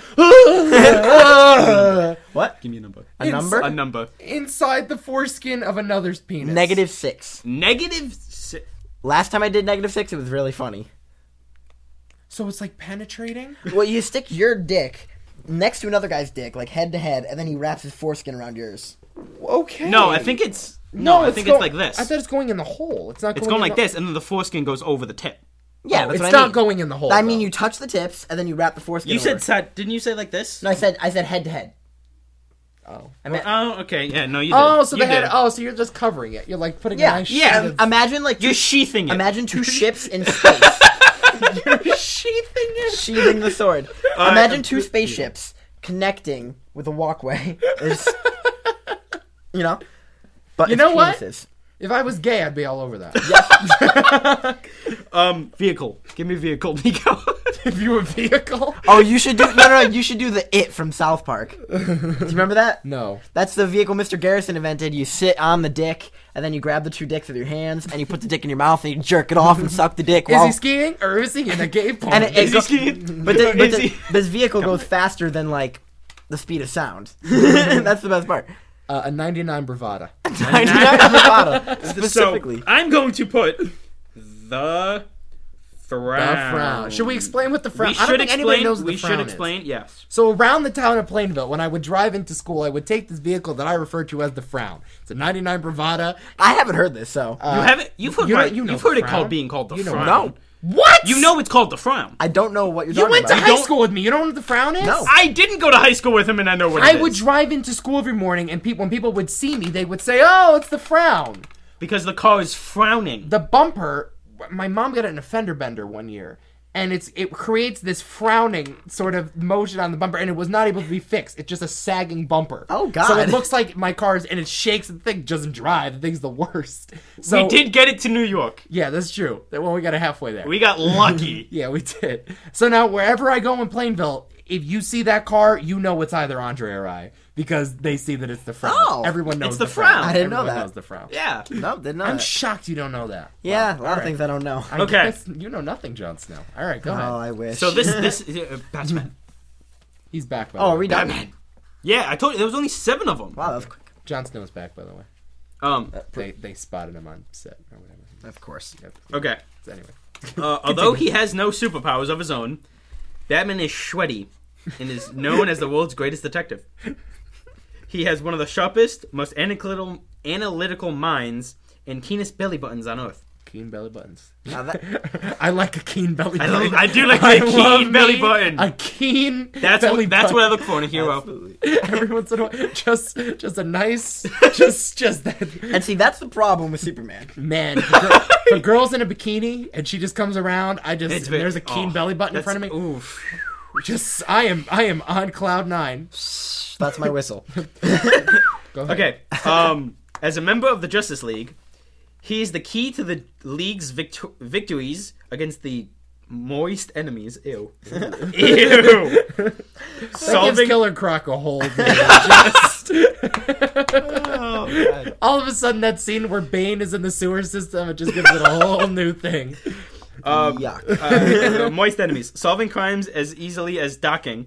What? Give me a number. A number? A number. inside the foreskin of another's penis. Negative six. Negative. Si- Last time I did negative six, it was really funny. So it's like penetrating. Well, you stick your dick next to another guy's dick, like head to head, and then he wraps his foreskin around yours. Okay. no, I think it's no. I think go- it's like this. I thought it's going in the hole. It's not. it's going going in like the... this, and then the foreskin goes over the tip. Yeah, Oh, that's it's what not I mean. going in the hole. I mean, though. you touch the tips, and then you wrap the foreskin. You over. said side. Didn't you say like this? No, I said I said head to head. Oh. I meant Oh, okay. Yeah, no, you did. Oh, so you the head. did. Oh, so you're just covering it. You're like putting yeah, a nice yeah, sheet of- Imagine like You're two, sheathing it. imagine two ships in space You're sheathing it. sheathing the sword. Uh, Imagine two spaceships connecting with a walkway. There's, you know, but You it's know what? penises. If I was gay, I'd be all over that. Um, vehicle. Give me vehicle, Nico. If you were a vehicle? Oh, you should do no, no, no. You should do the It from South Park. Do you remember that? No. That's the vehicle Mister Garrison invented. You sit on the dick, and then you grab the two dicks with your hands, and you put the dick in your mouth, and you jerk it off and suck the dick. Is while... he skiing or is he in a gay porn? And it, it Is he go- skiing? But, the, but Is the, he- this vehicle goes faster than like the speed of sound. That's the best part. uh, a ninety-nine Bravada. ninety-nine Bravada, specifically. So I'm going to put the frown. The frown. Should we explain what the frown? We I don't should think anybody explain. knows what We the should frown is. explain. Yes. So around the town of Plainville, when I would drive into school, I would take this vehicle that I refer to as the Frown. It's a ninety-nine Bravada. I haven't heard this, so Uh, you haven't. You've heard. you know- right, you know you've heard the it called frown. being called the You know- frown. no, What? You know it's called the frown. I don't know what you're You talking went to about. high don't- school with me. You don't know what the Frown is? No. I didn't go to high school with him, and I know what it I is. would drive into school every morning, and people, when people would see me, they would say, "Oh, it's the Frown." because the car is frowning. The bumper. My mom got it in a fender bender one year, and it's it creates this frowning sort of motion on the bumper, and it was not able to be fixed. It's just a sagging bumper. Oh, God. So it looks like my car's, and it shakes, and the thing doesn't drive. The thing's the worst. So we did get it to New York. Yeah, that's true. Well, we got it halfway there. We got lucky. Yeah, we did. So now, wherever I go in Plainville, if you see that car, you know it's either Andre or I because they see that it's the Frown. Oh, Everyone knows it's the Frown. Frown. I didn't know Everyone that. knows the Frown. Yeah. No, didn't know I'm that. shocked you don't know that. Yeah, Wow. a lot All of right. things I don't know. I Okay. guess you know nothing, Jon Snow. All right, go Oh, ahead. I wish. So this this uh, Batman. He's back. By Oh, the are way. we done? Batman. Yeah, I told you there was only seven of them. Wow, that was quick. Jon Snow's back, by the way. Um. They they spotted him on set or whatever. Of course. Yep. Okay. Anyway, Uh, although he has no superpowers of his own, Batman is sweaty and is known as the world's greatest detective. He has one of the sharpest, most analytical, analytical minds and keenest belly buttons on Earth. keen belly buttons. Now that, I like a keen belly I, button. love, I do like I the love keen belly me button. A keen That's belly what, that's what I button. look for in a hero. Every once in a while, just just a nice, just just that. and see, that's the problem with Superman. Man, for, gir- for girls in a bikini and she just comes around, I just It's and very- there's a keen oh, belly button in that's- front of me. Oof. Just I am I am on cloud nine. That's my whistle. Go ahead. Okay. Um, as a member of the Justice League, he is the key to the League's victo- victories against the moist enemies. Ew. Ew. That gives Solving. Killer Croc a hold. Just Oh, God. all of a sudden, that scene where Bane is in the sewer system, it just gives it a whole new thing. Um, Yuck. uh, moist enemies. Solving crimes as easily as docking.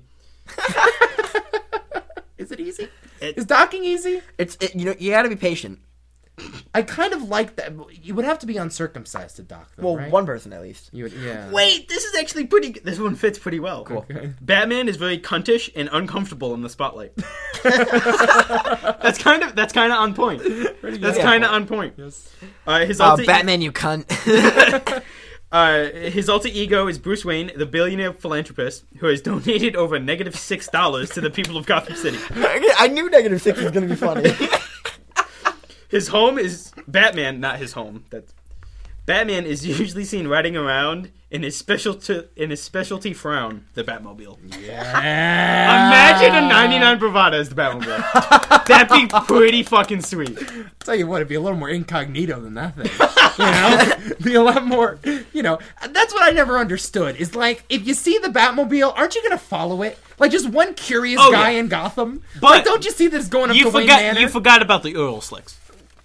Is it easy? It- Is docking easy? It's it, you know you got to be patient. I kind of like that. You would have to be uncircumcised to dock, though, Well, right? one person at least. You would, yeah. Wait, this is actually pretty. This one fits pretty well. Cool. Okay. Batman is very cuntish and uncomfortable in the spotlight. that's kind of that's kind of on point. That's Yeah. kind of on point. Yes. Uh, his Uh, alter Batman, you cunt. uh, his alter ego is Bruce Wayne, the billionaire philanthropist who has donated over negative six dollars to the people of Gotham City. I knew negative six was gonna be funny. His home is Batman, not his home. That's Batman is usually seen riding around in his specialty in his specialty frown, the Batmobile. Yeah. Imagine a ninety-nine Bravada as the Batmobile. That'd be pretty fucking sweet. Tell you what, it'd be a little more incognito than that thing. You know, be a lot more. You know, that's what I never understood. Is like, if you see the Batmobile, aren't you gonna follow it? Like just one curious Oh, guy yeah. in Gotham. But like, don't you see that it's going up You to Wayne forgot. Manor? You forgot about the Earl Slicks.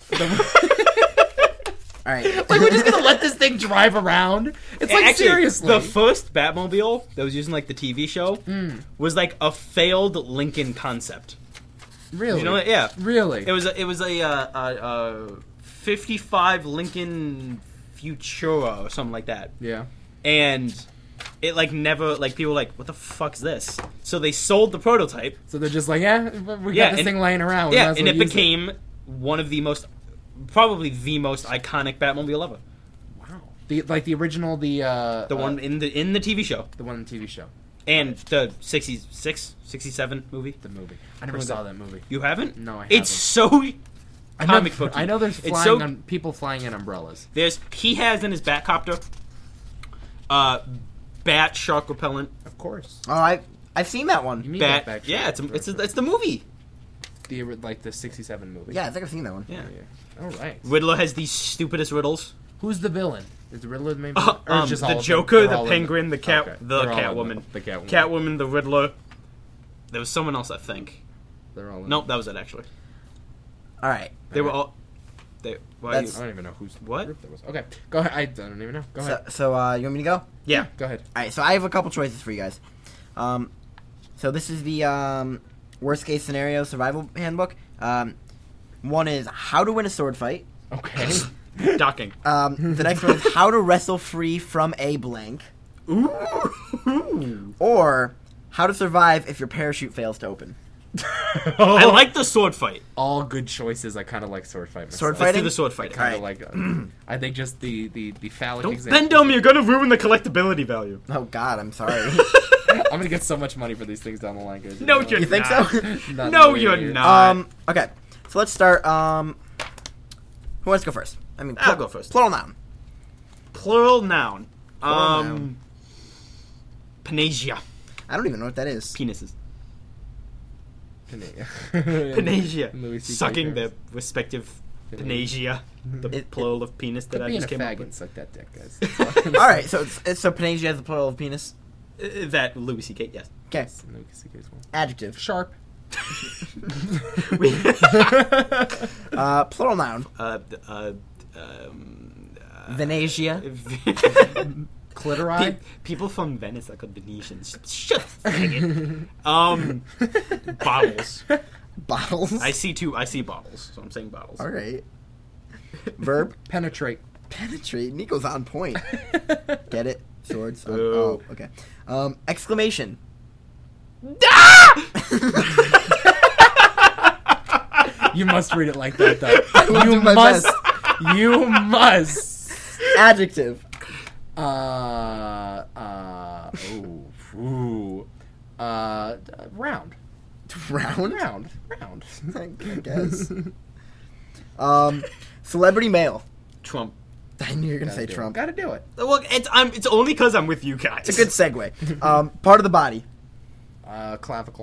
All right. Like, we're just gonna let this thing drive around? It's like, Actually, seriously. the first Batmobile that was used in like the T V show Hmm. was like a failed Lincoln concept. really? You know what? Yeah. Really? It was a, it was a, uh, a, a fifty-five Lincoln Futura or something like that, yeah. and it like never like people were like, what the fuck's this? So they sold the prototype. So they're just like, yeah, we got Yeah, this and- thing laying around. We Yeah, might as and well it use became one of the most, probably the most iconic Batmobile ever. Wow. The like the original, the uh, The uh, one in the in the T V show the one in the T V show, and the sixty-six, sixty-seven movie. the movie. I never Was saw that- that movie. You haven't? No, I It's so I comic know, booky. I know there's It's flying so- on people flying in umbrellas. There's he has in his Batcopter, uh, bat shark repellent. Of course. Oh, I I've seen that You one. mean Bat, that back yeah, it's a, it's a, it's the movie. the like the sixty-seven movie. Yeah, I think I've seen that one. Yeah. Yeah. All right. Riddler has the stupidest riddles. Who's the villain? Is the Riddler the main Uh, villain? Or um, just all the of them? Joker, They're the all in Penguin, the cat, Okay. the They're all in Catwoman, The Catwoman. Catwoman, the Riddler. There was someone else, I think. They're all in Nope, that was it actually. All right. They were all. They. Why are That's- I don't even know whose What? group that was. Okay, go ahead. I don't even know. Go So, ahead. so uh, you want me to go? Yeah. Go ahead. All right. So I have a couple choices for you guys. Um, so this is the um, worst case scenario survival handbook. Um, one is how to win a sword fight. Okay. Docking. Um, the next one is how to wrestle free from a blank, Ooh. or how to survive if your parachute fails to open. I like the sword fight. All good choices. I kind of like sword fight. Myself. Sword Let's do Fighting? the sword fight. Kind of Alright. like. Uh, I think just the the the phallic Don't example. bend them. You're gonna ruin the collectability value. Oh God, I'm sorry. I'm gonna get so much money for these things down the line, guys. No, know. you're You think not. so? Not No, the you're way- not. um. Okay. So let's start. Um. Who wants to go first? I mean, I'll go first. Plural noun. Plural noun. Plural um. noun. Panasia. I don't even know what that is. Penises. Panasia. Panasia. Louis C K Sucking their jokes. respective Panasia. panasia. The It- plural of penis that Quit I being just a came up fag and with. suck that dick, guys. All right. So it's, it's so Panasia has the plural of penis. Uh, That Louis C K. Yes. Okay. Louis C K as well. Adjective. Sharp. We- Uh. Plural noun. uh, uh, um, uh, Venetia. Clitori. Pe- people from Venice are called Venetians. Shut the faggot. Um, bottles. Bottles. I see two. I see bottles, so I'm saying bottles. All right. Verb. Penetrate. Penetrate. Nico's on point. Get it? Swords. Um, Boo. oh, okay. Um. Exclamation. You must read it like that, though. will You do my must. best. You must. Adjective. Uh. Uh. Ooh. Ooh. Uh. Round. Round. Round. Round. I guess. um. Celebrity male. Trump. I knew you were gonna Gotta say do it. Trump. Gotta do it. Well, it's I'm. It's only because I'm with you guys. It's a good segue. Um. Part of the body. Uh. Clavicle.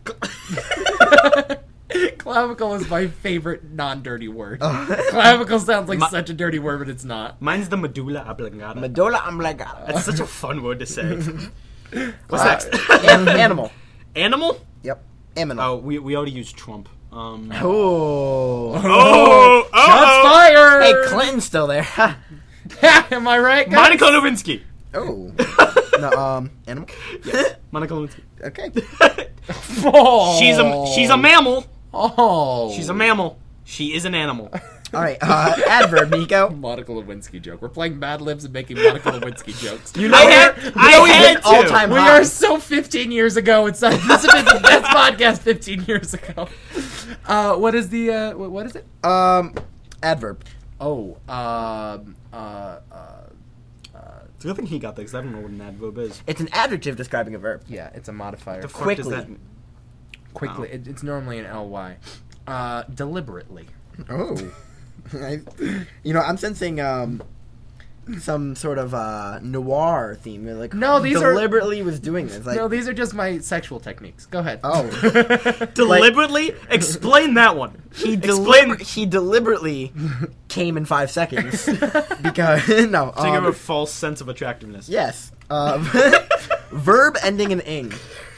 Clavicle is my favorite non-dirty word. Oh. Clavicle sounds like Ma- such a dirty word, but it's not. Mine's the medulla oblongata. Medulla oblongata. That's such a fun word to say. What's Uh, next? an- animal. Animal? Yep. Animal. Oh, we we already used Trump. Um. Oh. Oh! Shots Oh! fired! Hey, Clinton's still there. Am I right, guys? Monica Lewinsky. oh. No. Um. Animal. Yes, Monica Lewinsky. Okay. Oh. She's a she's a mammal. Oh. She's a mammal. She is an animal. All right. Uh. Adverb. Nico. Monica Lewinsky joke. We're playing Mad Libs and making Monica Lewinsky jokes. You I had we're- I we're had at to. all-time We high. are so fifteen years ago. It's this has been the best podcast fifteen years ago. Uh, what is the uh, what, what is it? Um. Adverb. Oh, um, uh, uh, It's a good thing he got that because I don't know what an adverb is. It's an adjective describing a verb. yeah, it's a modifier. The fuck Quickly. does that mean? Quickly, Oh. it, it's normally an ly. Uh, deliberately. Oh. I, you know, I'm sensing um some sort of uh noir theme. Like No, these are- deliberately was doing this. Like No, these are just my sexual techniques. Go ahead. oh. Deliberately? Explain that one. He Explain. deliber- he deliberately came in five seconds because no. To give Um, a false sense of attractiveness. yes. Uh, verb ending in ing.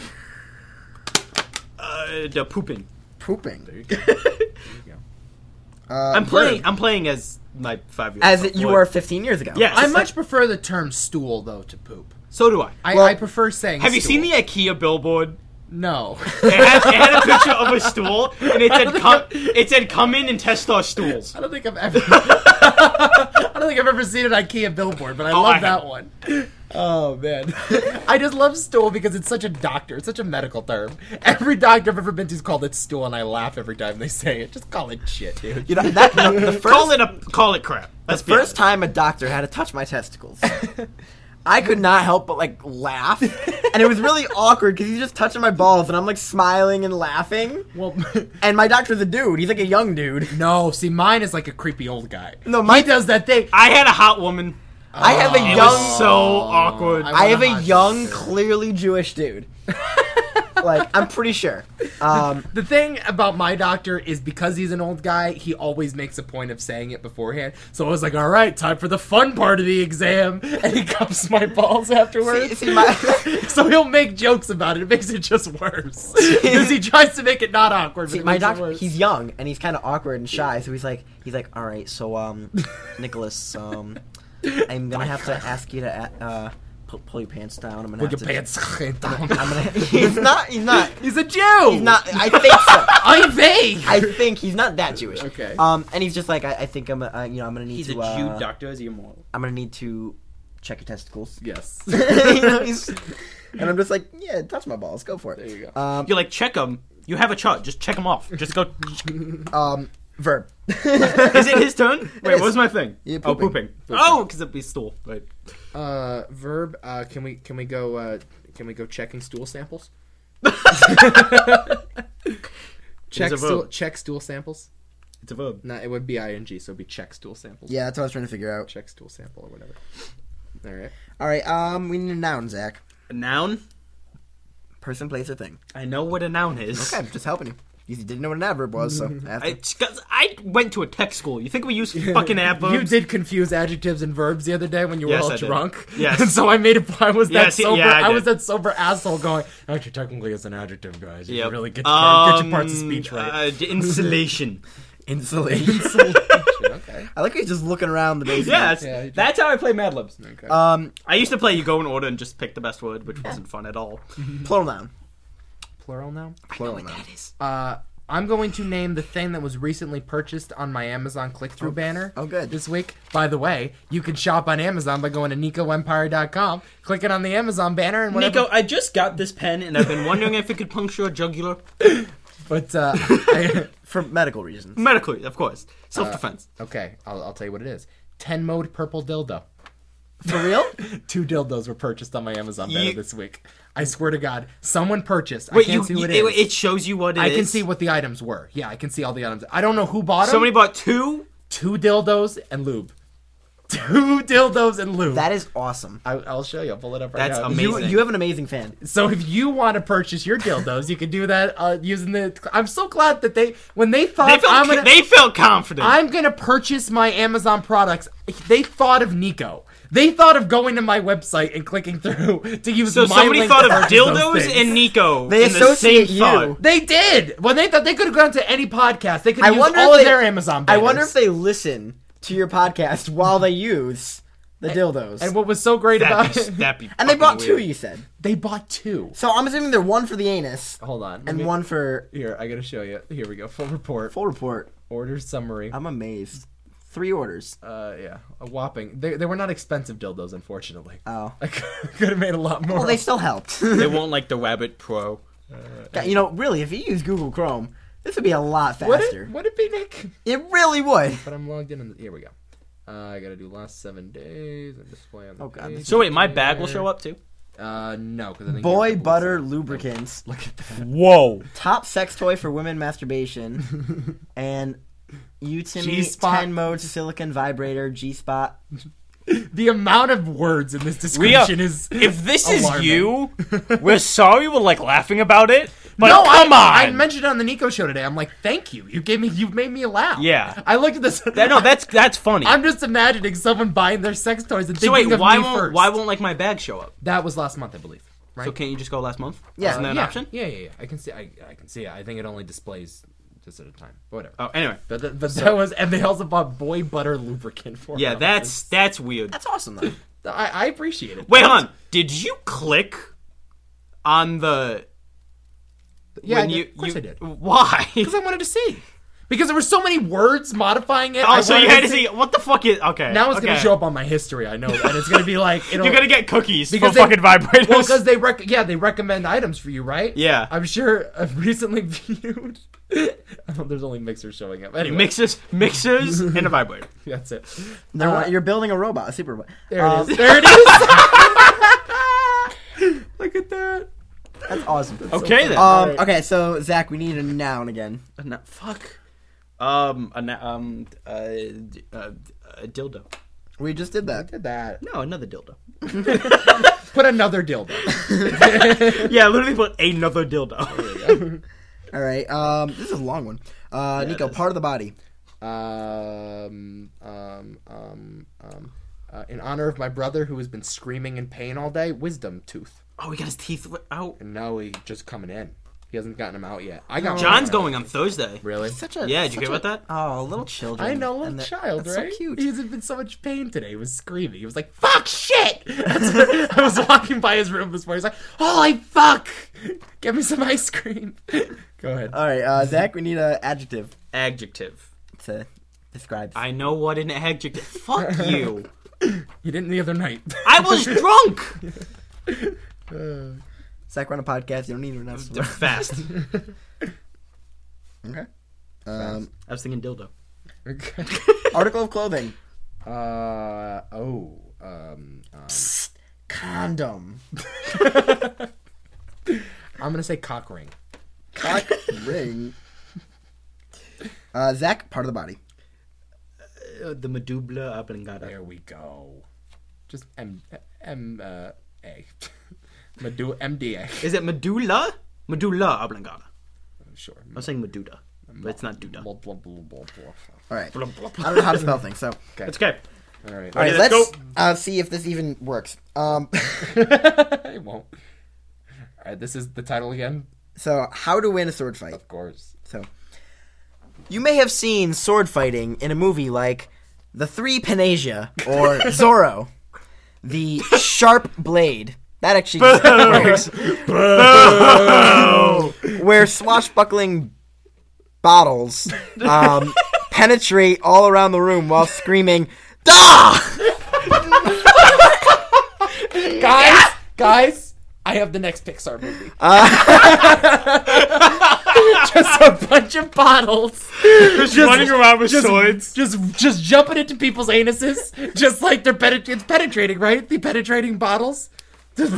Uh, the pooping. Pooping. There you go. Uh, I'm playing. verb. I'm playing as my five year. as it, you were fifteen years ago. Yes. I much prefer the term stool, though, to poop. So do I. I, Well, I prefer saying Have you stool. seen the IKEA billboard? No. It had, it had a picture of a stool, and it I said, don't think come, I- "It said, come in and test our stools." I don't think I've ever. I don't think I've ever seen an IKEA billboard, but I Oh, love I that have. one. Oh man, I just love stool because it's such a doctor. It's such a medical term. Every doctor I've ever been to has called it stool, and I laugh every time they say it. Just call it shit, dude. You know that no, the first Call it a call it crap. Let's the be first time a doctor had to touch my testicles. I could not help but like laugh, and it was really awkward because he's just touching my balls, and I'm like smiling and laughing. Well, And my doctor's a dude; he's like a young dude. no, see, mine is like a creepy old guy. No, he mine- does that thing. I had a hot woman. I have a It young, was so awkward. I I have want a hot young, sister. clearly Jewish dude. Like, I'm pretty sure. Um, The thing about my doctor is because he's an old guy, he always makes a point of saying it beforehand. So I was like, all right, time for the fun part of the exam. And he cups my balls afterwards. see, see, my, So he'll make jokes about it. It makes it just worse. Because he tries to make it not awkward. see, but it my makes it doctor, worse. he's young and he's kind of awkward and shy. So he's like, he's like, all right, so um, Nicholas, um, I'm gonna have to ask you to uh, pull, pull your pants down. I'm gonna Put have your to. pants down. I'm gonna. He's not. He's not. He's a Jew. He's not. I think so. I'm vague. I think he's not that Jewish. Okay. Um, and he's just like, I, I think I'm, uh, you know, I'm gonna need He's to. a uh, Jew doctor. Is he immoral? I'm gonna need to check your testicles. Yes. You know, he's, and I'm just like, yeah, touch my balls, go for it. There you go. Um, You're like, check them. You have a chart. Just check them off. Just go. um, verb. Is it his turn? Wait, is. what was my thing? Yeah, oh, pooping. pooping. Oh, because it'd be stool. Right. Uh, verb. Uh, can we can we go? Uh, can we go checking stool samples? check a stool. verb. Check stool samples. It's a verb. No, it would be ing, so it'd be check stool samples. Yeah, that's what I was trying to figure out. Check stool sample or whatever. All right. All right. Um, we need a noun, Zach. A noun? Person, place, or thing. I know what a noun is. Okay, I'm just helping you. You didn't know what an adverb was, so. I, 'cause I went to a tech school. You think we use fucking adverbs? You did confuse adjectives and verbs the other day when you were Yes, all I did. drunk. Yes. And so I made it. I was that Yes, yeah, sober. yeah, I I, was did. that sober asshole going. Actually, technically, it's an adjective, guys. You Yep. should really get, your- get your parts of Um, speech right. Uh, d- insulation. Insulation. Okay. I like how he's just looking around the basement. yeah, that's, Yeah, you that's how I play Mad Libs. Okay. Um, I used to play you go in order and just pick the best word, which wasn't fun at all. plural noun. Plural now. Plural noun. is. Uh, I'm going to name the thing that was recently purchased on my Amazon click-through banner. Oh, good. This week. By the way, you can shop on Amazon by going to nico empire dot com, clicking on the Amazon banner, and whatever. Nico, I just got this pen and I've been wondering if it could puncture a jugular. But uh, I, For medical reasons. Medically, of course. Self-defense. okay, I'll, I'll tell you what it is. ten mode purple dildo. For real? Two dildos were purchased on my Amazon banner You- this week. I swear to God, someone purchased. Wait, I can't you, see what you- it is. it shows you what it I is. can see what the items were. Yeah, I can see all the items. I don't know who bought them. Somebody bought two. Two dildos and lube. Two dildos and lube. That is awesome. I, I'll show you. I'll pull it up right That's now. amazing. You, you have an amazing fan. So if you want to purchase your dildos, you can do that uh, using the. I'm so glad that they when they thought They felt, I'm gonna they felt confident. I'm gonna purchase my Amazon products. They thought of Nico. They thought of going to my website and clicking through to use so my somebody link thought to of purchase those dildos things. and Nico. They in the associate same you. thought. They did. When they thought they could have gone to any podcast, they could I have used wonder all if of they- their Amazon. I Banners. wonder if they listen to your podcast while they use the dildos. And what was so great about That'd it, be, that'd be And they fucking bought two, weird. you said. they bought two. So I'm assuming they're one for the anus Hold on. let and me- one for Here, I gotta show you. Here we go. Full report. full report. Order summary. I'm amazed. Three orders. Uh, yeah, a whopping. They, they were not expensive dildos, unfortunately. Oh. I could have made a lot more. Well, they still helped. They won't like the Rabbit Pro. You know, really, if you use Google Chrome, this would be a lot would faster. it, would it be, Nick? It really would. But I'm logged in. And here we go. Uh, I gotta do last seven days and display on the Oh, God, page. this So wait, my bag will show up too? Uh, no, because I think Boy you're- butter lubricants. Look at that. Whoa. Top sex toy for women masturbation. And Utimi G-spot. ten mode silicon vibrator G spot. The amount of words in this We are, description is. if this alarming. is you, we're sorry we're like laughing about it. But no, come I, on. I mentioned it on the Nico show today. I'm like, thank you. You gave me. You made me laugh. Yeah. I looked at this. That- no, that's that's funny. I'm just imagining someone buying their sex toys and so thinking wait, of why me won't first. why won't like my bag show up? That was last month, I believe. Right? So can't you just go last month? Yeah. Isn't that an yeah. option? Yeah, yeah, yeah. I can see. I, I can see it. I think it only displays just at a time. But whatever. Oh, anyway. But, th- but that was, and they also bought boy butter lubricant for. Yeah, them. that's that's weird. That's awesome, though. I, I appreciate it. Wait, hold on. Did you click on the? Yeah, I when did. you, Of course you, I did. Why? Because I wanted to see. Because there were so many words modifying it. Oh, I so wanted you had to see what the fuck is okay? Now it's okay. gonna show up on my history. I know, and it's gonna be like it'll, You're gonna get cookies because for fucking vibrators. Well, because they rec- yeah they recommend items for you, right? Yeah. I'm sure I've recently viewed. Oh, there's only mixers showing up. Anyway, mixers, mixers, and a vibrator. that's it. They're, Uh, you're building a robot, a super robot. There Um, it is. There it is. Look at that. That's awesome. Okay then. Um, Alright. okay, so Zach, we need a noun again. Uh, no, fuck. Um, a, na- um, uh, d- uh, a dildo. We just did that. Did that. No, another dildo. Put another dildo. Yeah, literally put another dildo. All right. Um, this is a long one. Uh, Yeah, Nico, it is. part of the body. Um, um, um, um, uh, in honor of my brother who has been screaming in pain all day, wisdom tooth. Oh, he got his teeth out. And now he just coming in. He hasn't gotten them out yet. I got John's one. going on Thursday. Really? Such a Yeah, did you such hear a- about that? Oh, little children. I know, little And that- child, that's right? So cute. He's in so much pain today. He was screaming. He was like, "Fuck shit!" That's what- I was walking by his room this morning. He's like, "Holy fuck! Get me some ice cream." Go ahead. All right, uh, Zach, we need an adjective Adjective. to describe. I know what an adjective. Fuck you. You didn't the other night. I was drunk. Zach, run a podcast. You don't need to enough. They're fast. Okay. Um, I was thinking dildo. Okay. article of clothing. Uh oh. Um. um Condom. I'm gonna say cock ring. Cock ring. Uh, Zach, part of the body. Uh, the medulla oblongata. There we go. Just M M uh, A. Medu M D A. Is it medulla? Medulla oblongata. Sure. I was saying medulla, but it's not duda. Blah, blah, blah, blah, blah. All right. Blah, blah, I blah. don't know how to spell things, so. That's okay. All right. All right, let's let's go. uh, see if this even works. Um, It won't. All right. This is the title again. so, how to win a sword fight. Of course. So, you may have seen sword fighting in a movie like The Three Panacea or Zorro, The Sharp Blade. That actually works. Where swashbuckling bottles um, penetrate all around the room while screaming, "Da!" Guys, guys, I have the next Pixar movie. Just a bunch of bottles. Just, running around with swords. Just, just jumping into people's anuses, just like they're penet- it's penetrating, right? The penetrating bottles. Just,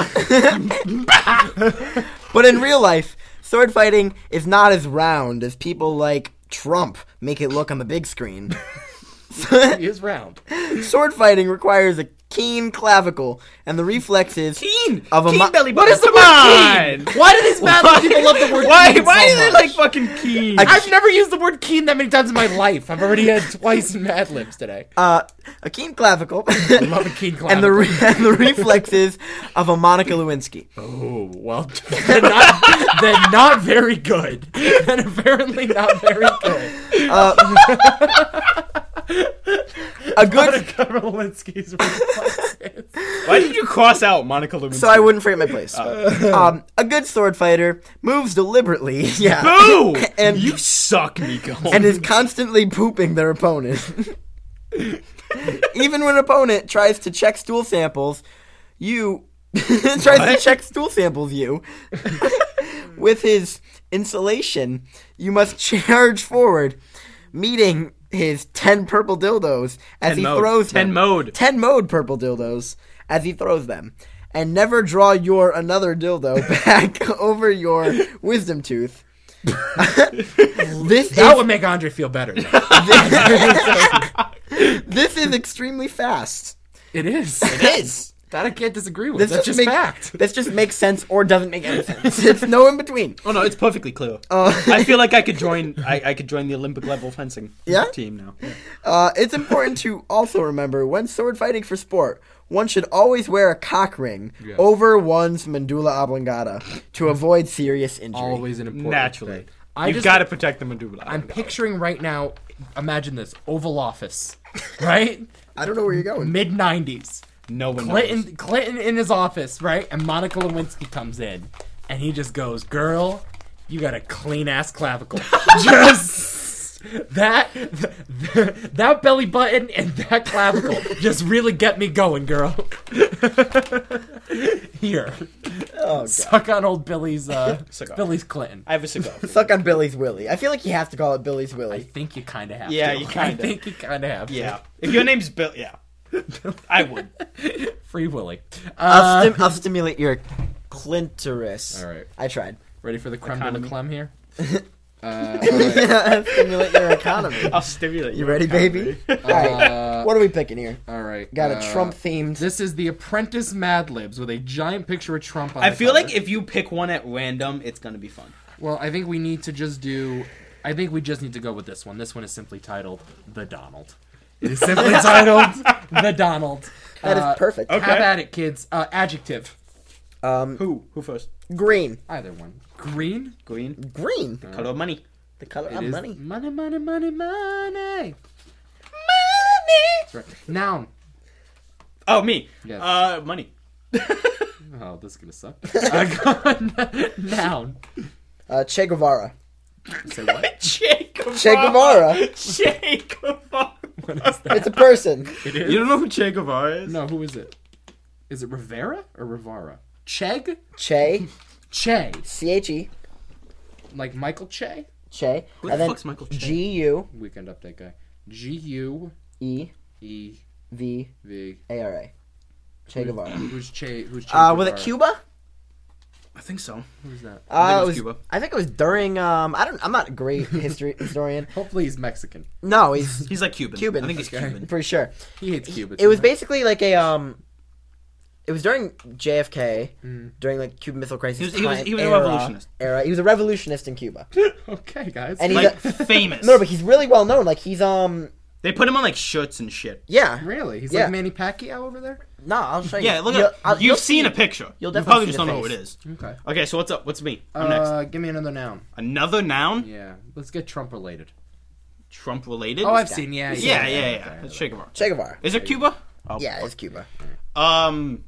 But in real life, sword fighting is not as round as people like Trump make it look on the big screen. he is round. Sword fighting requires a keen clavicle and the reflexes Keen. of a Keen mo- belly What button. is the Come word on. keen? Why do these bad people love the word Why? keen Why so do they much? like fucking keen? I've never used the word keen that many times in my life. I've already had twice in Mad Libs today. uh, a keen clavicle I love a keen clavicle. and the re- and the reflexes of a Monica Lewinsky. Oh, well, they're not, they're not very good. And apparently not very good. A good Monica Lewinsky's reflexes. Why did you cross out Monica Lewinsky? so I wouldn't forget my place. Um, a good sword fighter moves deliberately, yeah, Boo! and You suck, Nico. and is constantly pooping their opponent. Even when an opponent tries to check stool samples, you tries to check stool samples you with his insulation, you must charge forward, meeting his ten purple dildos as Ten he mode. throws Ten them. mode. Ten mode purple dildos as he throws them. And never draw your another dildo back over your wisdom tooth. This That is would make Andre feel better. this is extremely fast. It is. It is. That I can't disagree with. This That's just just make- fact. This just makes sense or doesn't make any sense. It's no in between. Oh no, it's perfectly clear. Uh, I feel like I could join. I, I could join the Olympic level fencing Yeah? team now. Uh, it's important to also remember when sword fighting for sport, one should always wear a cock ring Yes. over one's medulla oblongata to avoid serious injury. Always an important Naturally, thing. I you've just- got to protect the medulla. I'm picturing right now, imagine this, Oval Office, right? I don't know where you're going. mid nineties. no one knows. Clinton, Clinton in his office, right? And Monica Lewinsky comes in, and he just goes, "Girl, you got a clean ass clavicle." Just that, that belly button and that clavicle just really get me going, girl. Here, Oh, God. suck on old Billy's, uh, Cigar. Billy's Clinton. I have a cigar. Suck on Billy's Willy. I feel like you have to call it Billy's I Willy. think you kind of have Yeah, to. you kinda. I think you kind of have to. Yeah, if your name's Bill, yeah, I would. Free Willy. I'll, Uh, stim- I'll stimulate your clitoris. all right. I tried. Ready for the creme de la Economy. creme here? Uh, all right. Stimulate your economy. I'll stimulate. You your ready, economy. baby? All right. Uh, What are we picking here? all right. Got a uh, Trump-themed... This is the Apprentice Mad Libs with a giant picture of Trump on I the feel cover. like if you pick one at random, it's gonna be fun. Well, I think we need to just do... I think we just need to go with this one. This one is simply titled The Donald. It is simply titled The Donald. That is Uh, perfect. okay. Have at it, kids. Uh, adjective. Um, Who? Who first? green. Either one. Green? Green. Green. Color of money. The color It of is money. Money, money, money, money. That's right. Noun. Oh, me. Yes. Uh, money. Oh, this is gonna suck. Uh, noun. Uh, Che Guevara. Say what? Che Guevara. Che Guevara. Che Guevara. What is that? It's a person. It is. You don't know who Che Guevara is? No, who is it? Is it Rivera or Rivara? Chegg? Che. Che. C H E. Like Michael Che? Che. Who and the then fuck's Michael Che? G U Weekend Update guy. G U E E V V. A R A. Che Guevara. Who's Che? Who's Che? Uh, was it Guevara? Cuba? I think so. Who's that? Uh, it it was was, Cuba. I think it was during. Um, I don't. I'm not a great history historian. Hopefully he's Mexican. No, he's. He's like Cuban. Cuban. I think he's Okay. I'm Cuban. pretty sure. He hates Cuba. It was too much. basically like a um. It was during J F K, Mm. during like Cuban Missile Crisis. He was- he was- time he was a era- revolutionist. Era. He was a revolutionist in Cuba, Okay, guys. and he's Like, a, famous. no, but he's really well known. Like he's um. They put him on like shirts and shit. Yeah. Really? He's Yeah. like Manny Pacquiao over there? No, I'll show you. Yeah, look You'll- at. I'll- You've you'll seen see- a picture. you'll you definitely probably see just the don't know who it face. is. Okay. Okay, so what's up? What's me? I'm next. Uh, give me another noun. Another noun? Yeah. Let's get Trump related. Trump related? Oh, I've seen. Yeah, Yeah, yeah, yeah, yeah. okay, It's okay. Che Guevara. Che Guevara. Is it Cuba? Oh, Yeah, fuck. it's Cuba. Um.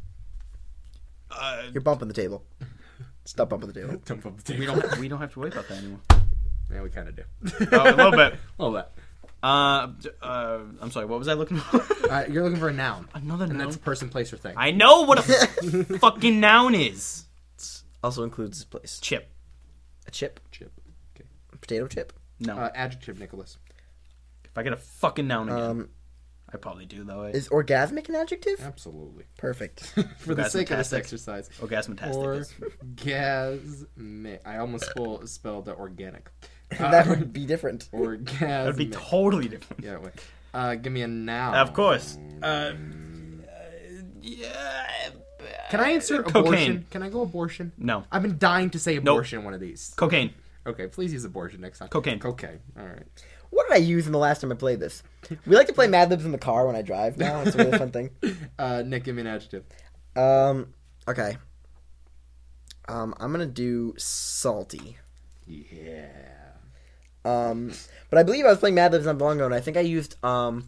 Uh, You're bumping the table. Stop bumping the table. Jump up the we table. don't. We don't have to worry about that anymore. Yeah, we kind of do. Oh, a little bit. A little bit. Uh, uh, I'm sorry. What was I looking for? Uh, you're looking for a noun. Another And noun. that's a person, place, or thing. I know what a fucking noun is. Also includes this place. Chip. A chip. Chip. Okay. A potato chip. No. Uh, adjective, Nicholas. if I get a fucking noun again, Um, I probably do though. Eh? is orgasmic an adjective? Absolutely. Perfect. For the sake of this Orgasmatastic. exercise. Orgasmatastic. is- Orgasmic. I almost spell, spelled the organic. that would be different. Orgasmic. That'd be totally different. Yeah, wait. Uh, give me a noun. Of course. Uh, yeah. Can I insert Cocaine. abortion? Can I go abortion? No. I've been dying to say abortion in one of these. Cocaine. Okay, please use abortion next time. Cocaine. Cocaine. All right. What did I use in the last time I played this? We like to play Mad Libs in the car when I drive now. It's a really fun thing. Uh, Nick, give me an adjective. Um, okay. Um, I'm gonna do salty. Yeah. Um, but I believe I was playing Mad Libs not long ago, and I think I used um,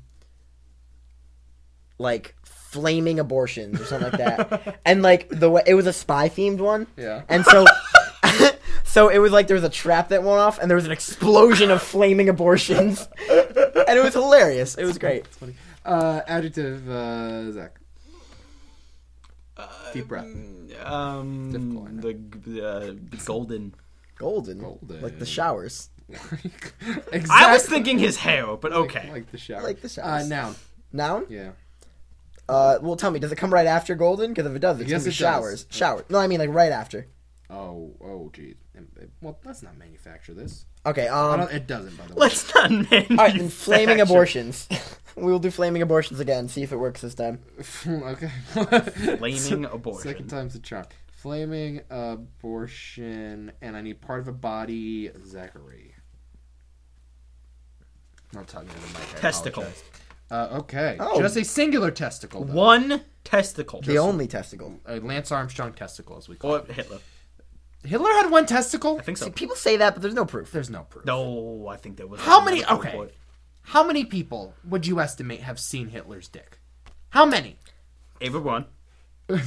like flaming abortions or something like that. And like the way it was a spy themed one, Yeah. and so. So it was like there was a trap that went off, and there was an explosion of flaming abortions, and it was hilarious. It was great. It's funny. Uh, adjective, uh, Zach. Deep breath. Um, Difficult, I know. the uh, golden. Golden, Golden. like the showers, Exactly. I was thinking his hair, but okay. Like, like the shower. like the Uh, showers. noun. Noun? Yeah. Uh, well, tell me, does it come right after golden? Because if it does, it's Yes, gonna be it does. showers. Showers. No, I mean like right after. Oh, oh, geez. Well, let's not manufacture this. Okay. I Um. don't, it doesn't, by the way. Let's not manufacture. All right, then flaming abortions. We will do flaming abortions again. See if it works this time. Okay. Flaming abortion. Second time's the charm. Flaming abortion, and I need part of a body. Zachary. I'm not talking to the mic. I Testicle. apologize. Uh, okay. Oh. Just a singular testicle. Though. One testicle. The only testicle. A Lance Armstrong testicle, as we call Or it. Hitler. Hitler had one testicle? I think so. See, people say that, but there's no proof. There's no proof. No, I think there was. How a many- medical okay. report. How many people would you estimate have seen Hitler's dick? How many? Ava won. um,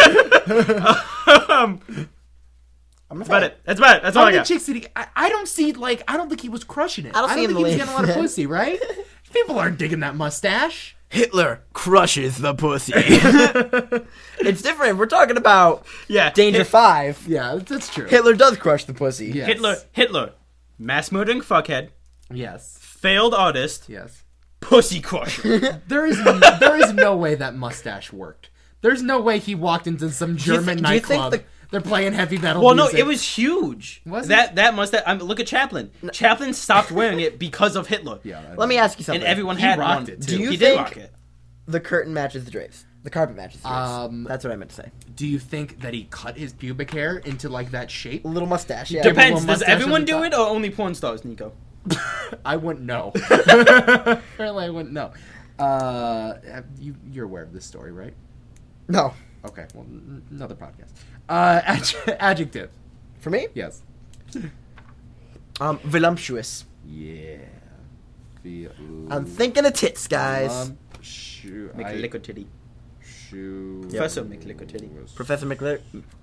I'm gonna that's say about it. That's about it. That's all How I many got. chicks did he... I, I don't see, like, I don't think he was crushing it. I don't see think him he was leave. getting a lot of pussy, right? People aren't digging that mustache. Hitler crushes the pussy. It's different. We're talking about Yeah. Danger Hit- Five. Yeah, that's true. Hitler does crush the pussy. Yes. Hitler. Hitler. Mass murdering fuckhead. Yes. Failed artist. Yes. Pussy crusher. There is there is no way that mustache worked. There's no way he walked into some Do you, German thi- do you think nightclub the They're playing heavy metal Well, music. no, it was huge. Was it? that that must have. I mean, look at Chaplin. Chaplin stopped wearing it because of Hitler. Yeah. I Let me ask you something. and everyone He had rocked one. it, too. Do you he think- did rock it. The curtain matches the drapes. The carpet matches the drapes. Um, That's what I meant to say. Do you think that he cut his pubic hair into like that shape? A little mustache, yeah. Dep- Depends. little Does mustache on everyone the do top. it or only porn stars, Nico? I wouldn't know. Apparently, I wouldn't know. Uh, have you you're aware of this story, right? No. Okay. Well, n- another podcast. Uh, ad- adjective. For me? Yes. Um, voluptuous. Yeah. The, I'm thinking of tits, guys. Um, shoe. I, McLickotitty. shoe. Professor McLickotitty. Professor McLeod.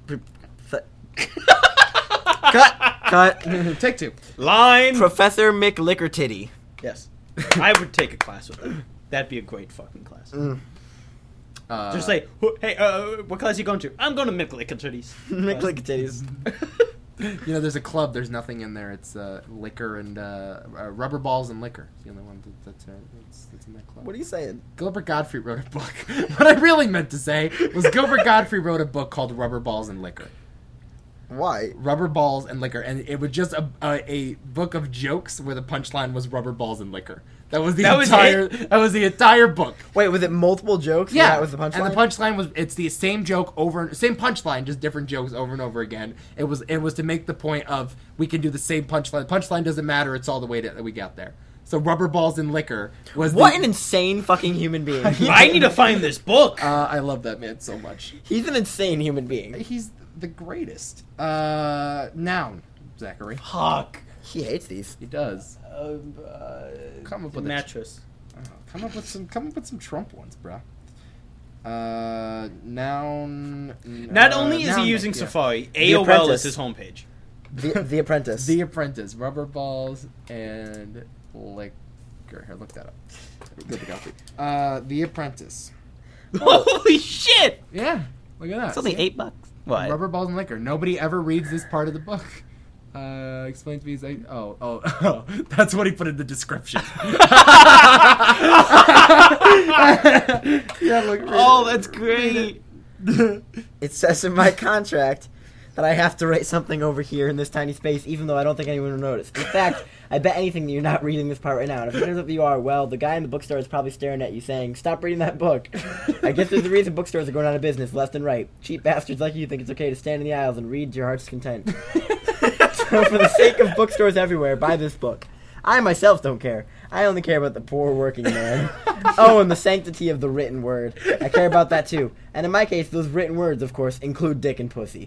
Cut! Cut! Take two. Line. Professor McLickertitty. yes. I would take a class with him. That'd be a great fucking class. Mm. Uh, Just say, "Wh- hey, uh, what class are you going to? I'm going to McLickotitties. McLickertitties. You know, there's a club. There's nothing in there. It's uh, liquor and uh, uh, rubber balls and liquor. It's the only one that, that's, uh, that's that's in that club. What are you saying? Gilbert Gottfried wrote a book. What I really meant to say was Gilbert Gottfried wrote a book called Rubber Balls and Liquor. Why? Rubber balls and liquor, and it was just a, a, a book of jokes where the punchline was rubber balls and liquor. That was the That was entire. it? That was the entire book. Wait, was it multiple jokes? Yeah, That was the punchline? and the punchline was it's the same joke over, and same punchline, just different jokes over and over again. It was it was to make the point of we can do the same punchline. The punchline doesn't matter. It's all the way to, that we got there. So rubber balls and liquor was What the, an insane fucking human being. I need to find this book. Uh, I love that man so much. He's an insane human being. He's the greatest. Uh, noun, Zachary. Fuck. He hates these. He does. Um, uh, Come up with a- mattress. Oh, come up with some. Come up with some Trump ones, bro. Uh, noun. Not uh, only is noun, he using yeah. Safari, The A O L Apprentice. is his homepage. The, the Apprentice. The Apprentice, rubber balls and liquor. Here, look that up. Good to go. Uh, The Apprentice. Holy shit! Yeah, look at that. It's only See? eight bucks. What? Rubber balls and liquor. Nobody ever reads this part of the book. Uh, explain to me. Like, oh, oh, oh, that's what he put in the description. Yeah, look. read Oh, it. that's great. It says in my contract that I have to write something over here in this tiny space, even though I don't think anyone will notice. In fact, I bet anything that you're not reading this part right now. And if it turns out that you are, well, the guy in the bookstore is probably staring at you saying, "Stop reading that book." I guess there's a reason bookstores are going out of business left and right. Cheap bastards like you think it's okay to stand in the aisles and read to your heart's content. So for the sake of bookstores everywhere, buy this book. I myself don't care. I only care about the poor working man. Oh, and the sanctity of the written word. I care about that too. And in my case, those written words, of course, include dick and pussy.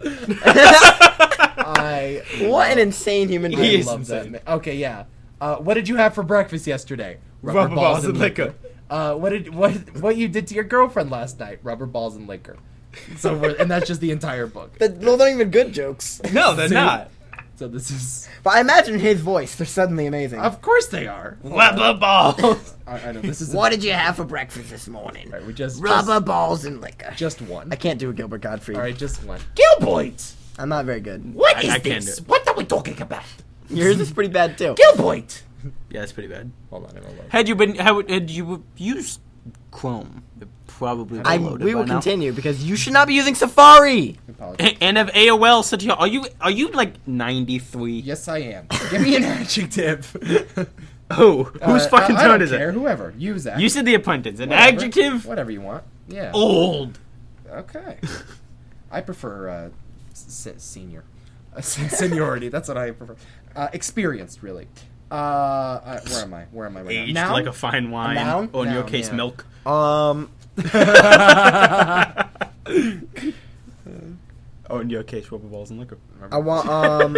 I What an insane human He being. is love that. insane. man. Okay, yeah. Uh, what did you have for breakfast yesterday? Rubber balls and liquor. Uh, what did what what you did to your girlfriend last night? Rubber balls and liquor. So we're, and that's just the entire book. But those aren't even good jokes. No, they're See? not. So this is, But I imagine his voice. They're suddenly amazing. of course they are. Rubber balls. I, I know this is. What did you have for breakfast this morning? All right, we just Rubber just, balls and liquor. just one. I can't do a Gilbert Gottfried. All right, just one. Gilboit. I'm not very good. What I- is I can't this? do it. What are we talking about? Yours is pretty bad too. Gilboit. Yeah, that's pretty bad. Hold on, I don't know. Had you been, how, had you used Chrome, it probably would I, have loaded we will by now. continue because you should not be using Safari. I apologize. And if A O L said to you, are you, are you like ninety-three? Yes, I am. Give me an adjective. Oh, whose Uh, fucking I, I turn don't is care. it? Whoever. You, Zach. You said the apprentice. An Whatever. adjective? Whatever you want. Yeah. Old. Okay. I prefer uh, s- senior. Uh, sen- seniority. That's what I prefer. Uh, experienced, really. Uh, uh, where am I? Where am I right Aged now? like a fine wine. noun? Or in your Noun, case, yeah. milk. Um, Or in your case, rubber balls and liquor. I want um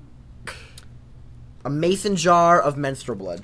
a mason jar of menstrual blood.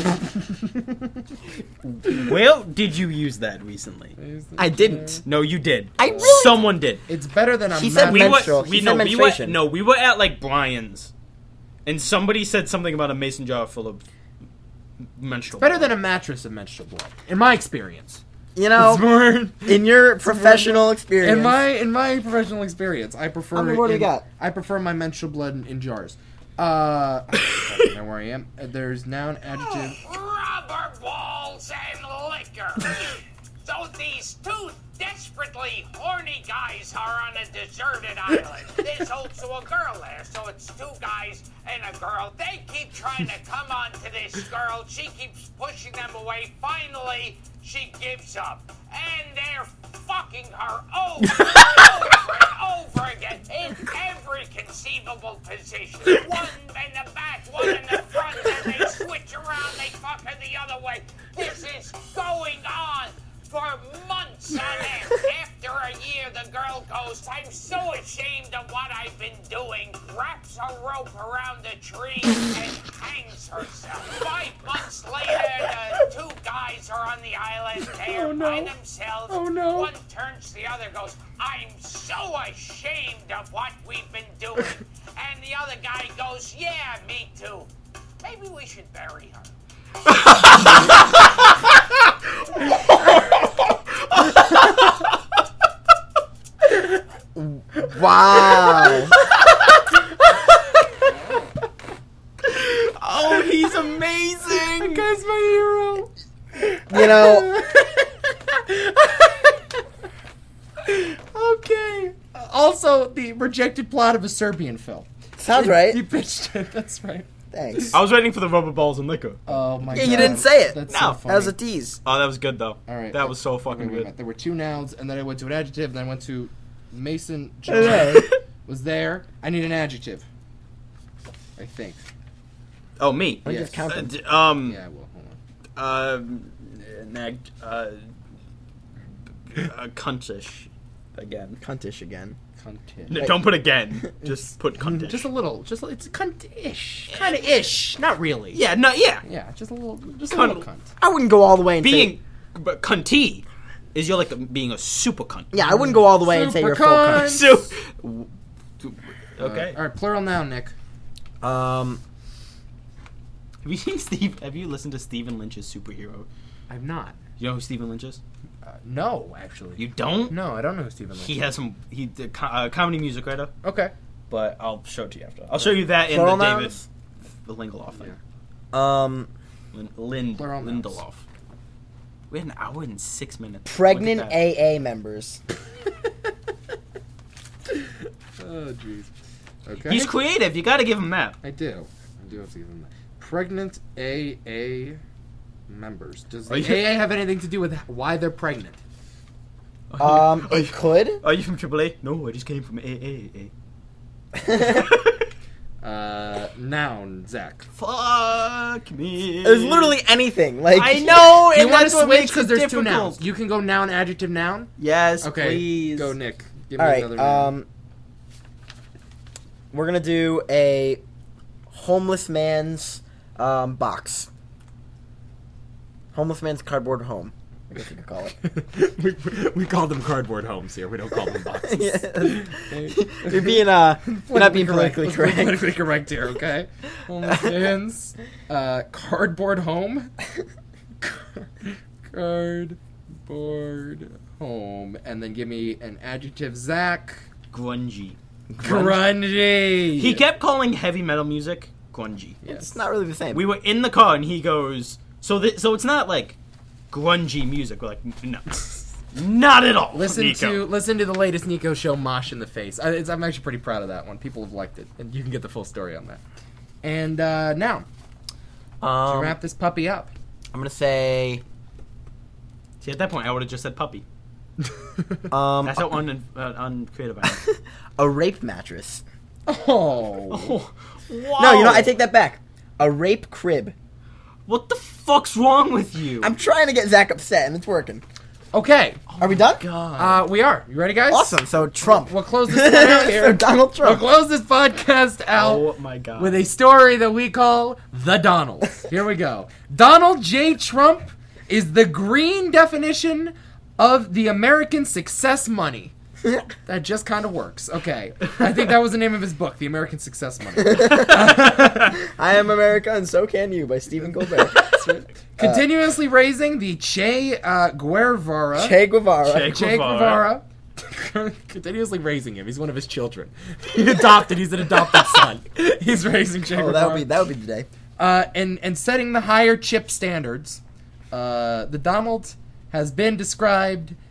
Well, did you use that recently? I didn't. No, you did. I really- Someone did. It's better than a He said We map- menstrual. were, He we, said no, we were, menstruation. no, we were at like Brian's, and somebody said something about a mason jar full of menstrual. better blood. than a mattress of menstrual blood, in my experience. You know, It's more- in your professional experience. In my in my professional experience, I prefer. How many more do in- we got? I prefer my menstrual blood in, in jars. Uh, I don't know where I am. Uh, There's noun, adjective. Rubber balls and liquor. So these two desperate desperately horny guys are on a deserted island. There's also a girl there, so it's two guys and a girl. They keep trying to come on to this girl. She keeps pushing them away. Finally, she gives up. And they're fucking her over and over and over again in every conceivable position. One in the back, one in the front, and they switch around, they fuck her the other way. This is going on for months on end. After a year, the girl goes, I'm so ashamed of what I've been doing, wraps a rope around a tree, and hangs herself. Five months later, the two guys are on the island. They're Oh, no. by themselves. Oh, no. One turns to the other, goes, I'm so ashamed of what we've been doing. And the other guy goes, yeah, me too. Maybe we should bury her. Wow. Oh, he's amazing. Guy's my hero. You know, Okay. Also, the rejected plot of a Serbian film. sounds You right. pitched it. That's right. Thanks. I was waiting for the rubber balls and liquor. Oh my Yeah, god. you didn't say it. That's No, so that funny. That was a tease. Oh, that was good though. All right. That was so fucking Wait, wait, good. wait. There were two nouns, and then I went to an adjective, and then I went to Mason John Okay. was there. I need an adjective. I think. Oh, me. I Yes. just count Uh, them. d- um. Yeah, well, hold on. Um. Nag. Uh. uh cuntish. Again. Cuntish again. Cuntish. No, don't put again. Just put cuntish. Just a little. Just a, it's cunt-ish. Kind of ish. Not really. Yeah. No. Yeah. Yeah, just a little. Just a Cunt. little cunt. I wouldn't go all the way and Being. say. But cunty is you're like a, being a super cunt. Yeah, I wouldn't go all the way and say Super you're a full cunt. So. Okay. Uh, all right, plural noun, Nick. Um, Have you seen Steve? Have you listened to Stephen Lynch's Superhero? I've not. You know who Stephen Lynch is? Uh, no, actually. You don't? No, I don't know who Stephen Lynch He is. has some. He did co- uh, comedy music writer, Okay. but I'll show it to you after. I'll show you that in plural the David nouns? the Lindelof thing. um, Lin, Lind, Plural nouns. Lindelof. We had an hour and six minutes. pregnant Look at that. A A members. Oh, jeez. Okay. He's creative. You got to give him that. I do. I do have to give him that. Pregnant A A members. Does the Are you- A A have anything to do with why they're pregnant? Um, Are it you, could. are you from triple A? No, I just came from A A A. Uh, noun, Zach. Fuck me. It's literally anything. Like I know. You and want to that's what switch makes because it there's two difficult. nouns. You can go noun, adjective, noun. Yes, Okay. please. Go, Nick. Give me All right. another noun. Um, we're gonna do a homeless man's um, box. Homeless man's cardboard home. I guess you could call it. we, we call them cardboard homes here. We don't call them boxes. Yeah. You're being uh, you're not being politically Let's be correct. politically correct here, okay? Homeless man's uh, cardboard home. Cardboard home, and then give me an adjective, Zach. Grungy. Grungy. He kept calling heavy metal music grungy. Yes. It's not really the same. We were in the car and he goes, so th- so it's not like grungy music. We're like, no, not at all. Listen Nico. to listen to the latest Nico show, Mosh in the Face. I, it's, I'm actually pretty proud of that one. People have liked it, and you can get the full story on that. And uh, now, to um, wrap this puppy up. I'm gonna say See, at that point, I would have just said puppy. um, That's how un- uh, uncreative I am. a rape mattress. Oh, Oh, wow. No, you know I take that back. A rape crib. What the fuck's wrong with you? I'm trying to get Zach upset, and it's working. okay. Are we done? God. Uh, we are. You ready, guys? Awesome. So Trump. We'll close this one out so here. Donald We'll Trump. close this podcast out oh my god. with a story that we call The Donalds. Here we go. Donald J. Trump is the green definition of the American success money. That just kind of works. Okay. I think that was the name of his book, The American Success Money. I am America, and so can you, by Stephen Colbert. Continuously raising the Che uh, Guevara. Che Guevara. Che- Che Guevara. Guevara. Continuously raising him. He's one of his children. He adopted. He's an adopted son. He's raising Che Oh, Guevara. that would be that would be the day. Uh, and, and setting the higher chip standards, uh, the Donald has been described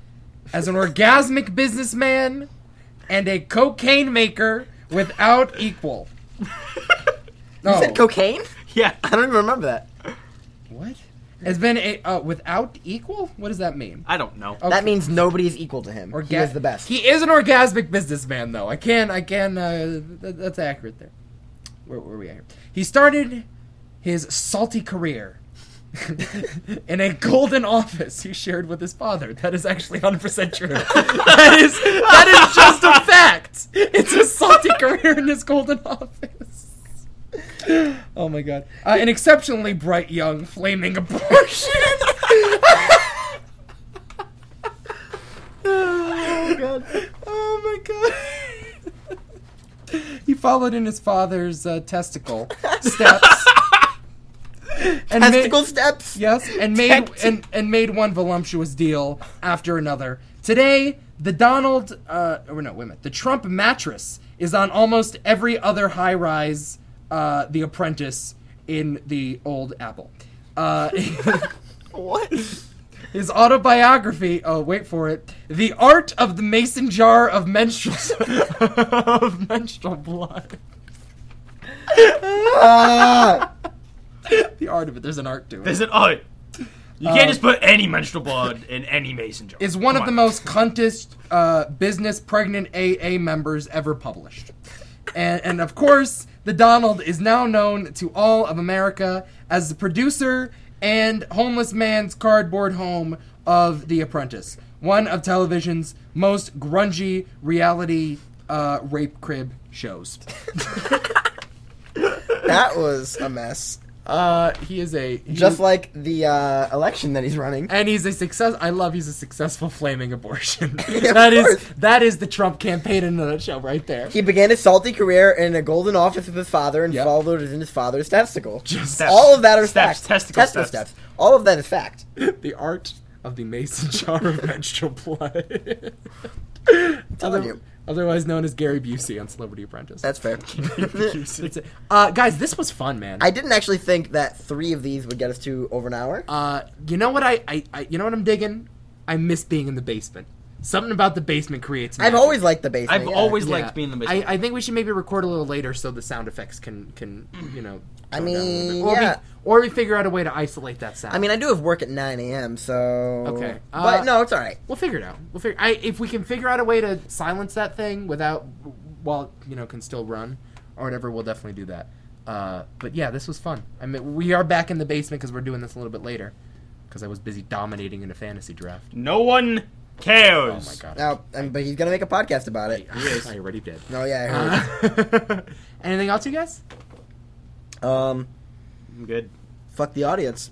as an orgasmic businessman and a cocaine maker without equal. You No. said cocaine? Yeah. I don't even remember that. What? Has been a uh, without equal? What does that mean? I don't know. Okay. That means nobody is equal to him. Orga- he is the best. He is an orgasmic businessman, though. I can, I can. Uh, th- that's accurate there. Where, where are we at here? He started his salty career in a golden office he shared with his father. That is actually one hundred percent true. that is that is just a fact. It's a salty career in his golden office. Oh my god. Uh, an exceptionally bright, young, flaming abortion. Oh god. Oh my god. He followed in his father's uh, testicle steps. And Testicle made, steps. yes, and made and, and made one voluptuous deal after another. Today, the Donald, uh, or no, wait a minute, the Trump mattress is on almost every other high-rise, uh, The Apprentice in the old Apple. Uh, What? his autobiography, oh, wait for it, The Art of the Mason Jar of Menstrual, of menstrual Blood. Ah! The art of it, there's an art to it. There's an oh, you can't just put any menstrual blood in any mason jar. Is one Come of the on. most cuntest uh, business pregnant A A members ever published. And, and of course, the Donald is now known to all of America as the producer and homeless man's cardboard home of The Apprentice, one of television's most grungy reality uh, rape crib shows. That was a mess. Uh, he is a he Just is- like the uh, election that he's running. and he's a success. I love he's a successful flaming abortion. Yeah, of that is course. that is the Trump campaign in a nutshell, right there. He began his salty career in a golden office with his father and Yep. followed in his father's testicle. Just Steps. All of that are Steps, fact. testicle Testicle steps. steps. All of that is fact. the art of the mason jar of menstrual blood. I'm telling you. Otherwise known as Gary Busey on Celebrity Apprentice. That's fair. That's it. Uh, guys, this was fun, man. I didn't actually think that three of these would get us to over an hour. Uh, you know what I, I, I, you know what I'm digging? I miss being in the basement. Something about the basement creates I've magic. always liked the basement. I've yeah. always Yeah. liked being in the basement. I, I think we should maybe record a little later so the sound effects can, can you know. I tone down a little mean, bit. or yeah. we, or we figure out a way to isolate that sound. I mean, I do have work at nine a.m., so... Okay. Uh, but no, it's all right. We'll figure it out. We'll figure. I, if we can figure out a way to silence that thing without, while you know, can still run or whatever, we'll definitely do that. Uh, but yeah, this was fun. I mean, we are back in the basement because we're doing this a little bit later because I was busy dominating in a fantasy draft. no one Oh cares. my god! Now, um, but he's going to make a podcast about it. I, is. I already did. No, yeah, I heard. Uh, anything else, you guys? um, I'm good. fuck the audience.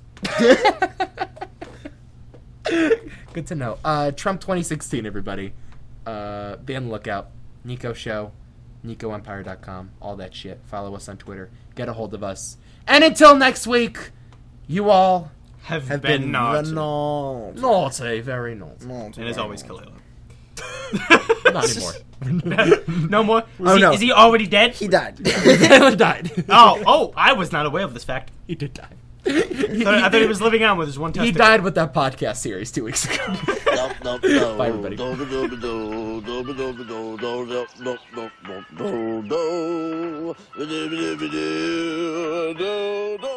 Good to know. Uh, Trump twenty sixteen, everybody. Uh, be on the lookout. Nico Show, Nico Empire dot com, all that shit. Follow us on Twitter. Get a hold of us. And until next week, you all Have, Have been, been naughty. naughty. naughty, very naughty. Naughty. And as always, Khalil. Not anymore. No more. Is, Oh, he, no. is he already dead? He died. Taylor died. Oh, oh! I was not aware of this fact. He did die. I thought, I thought he was living on with his one He testicle. died with that podcast series two weeks ago. Bye, everybody. Bye, everybody.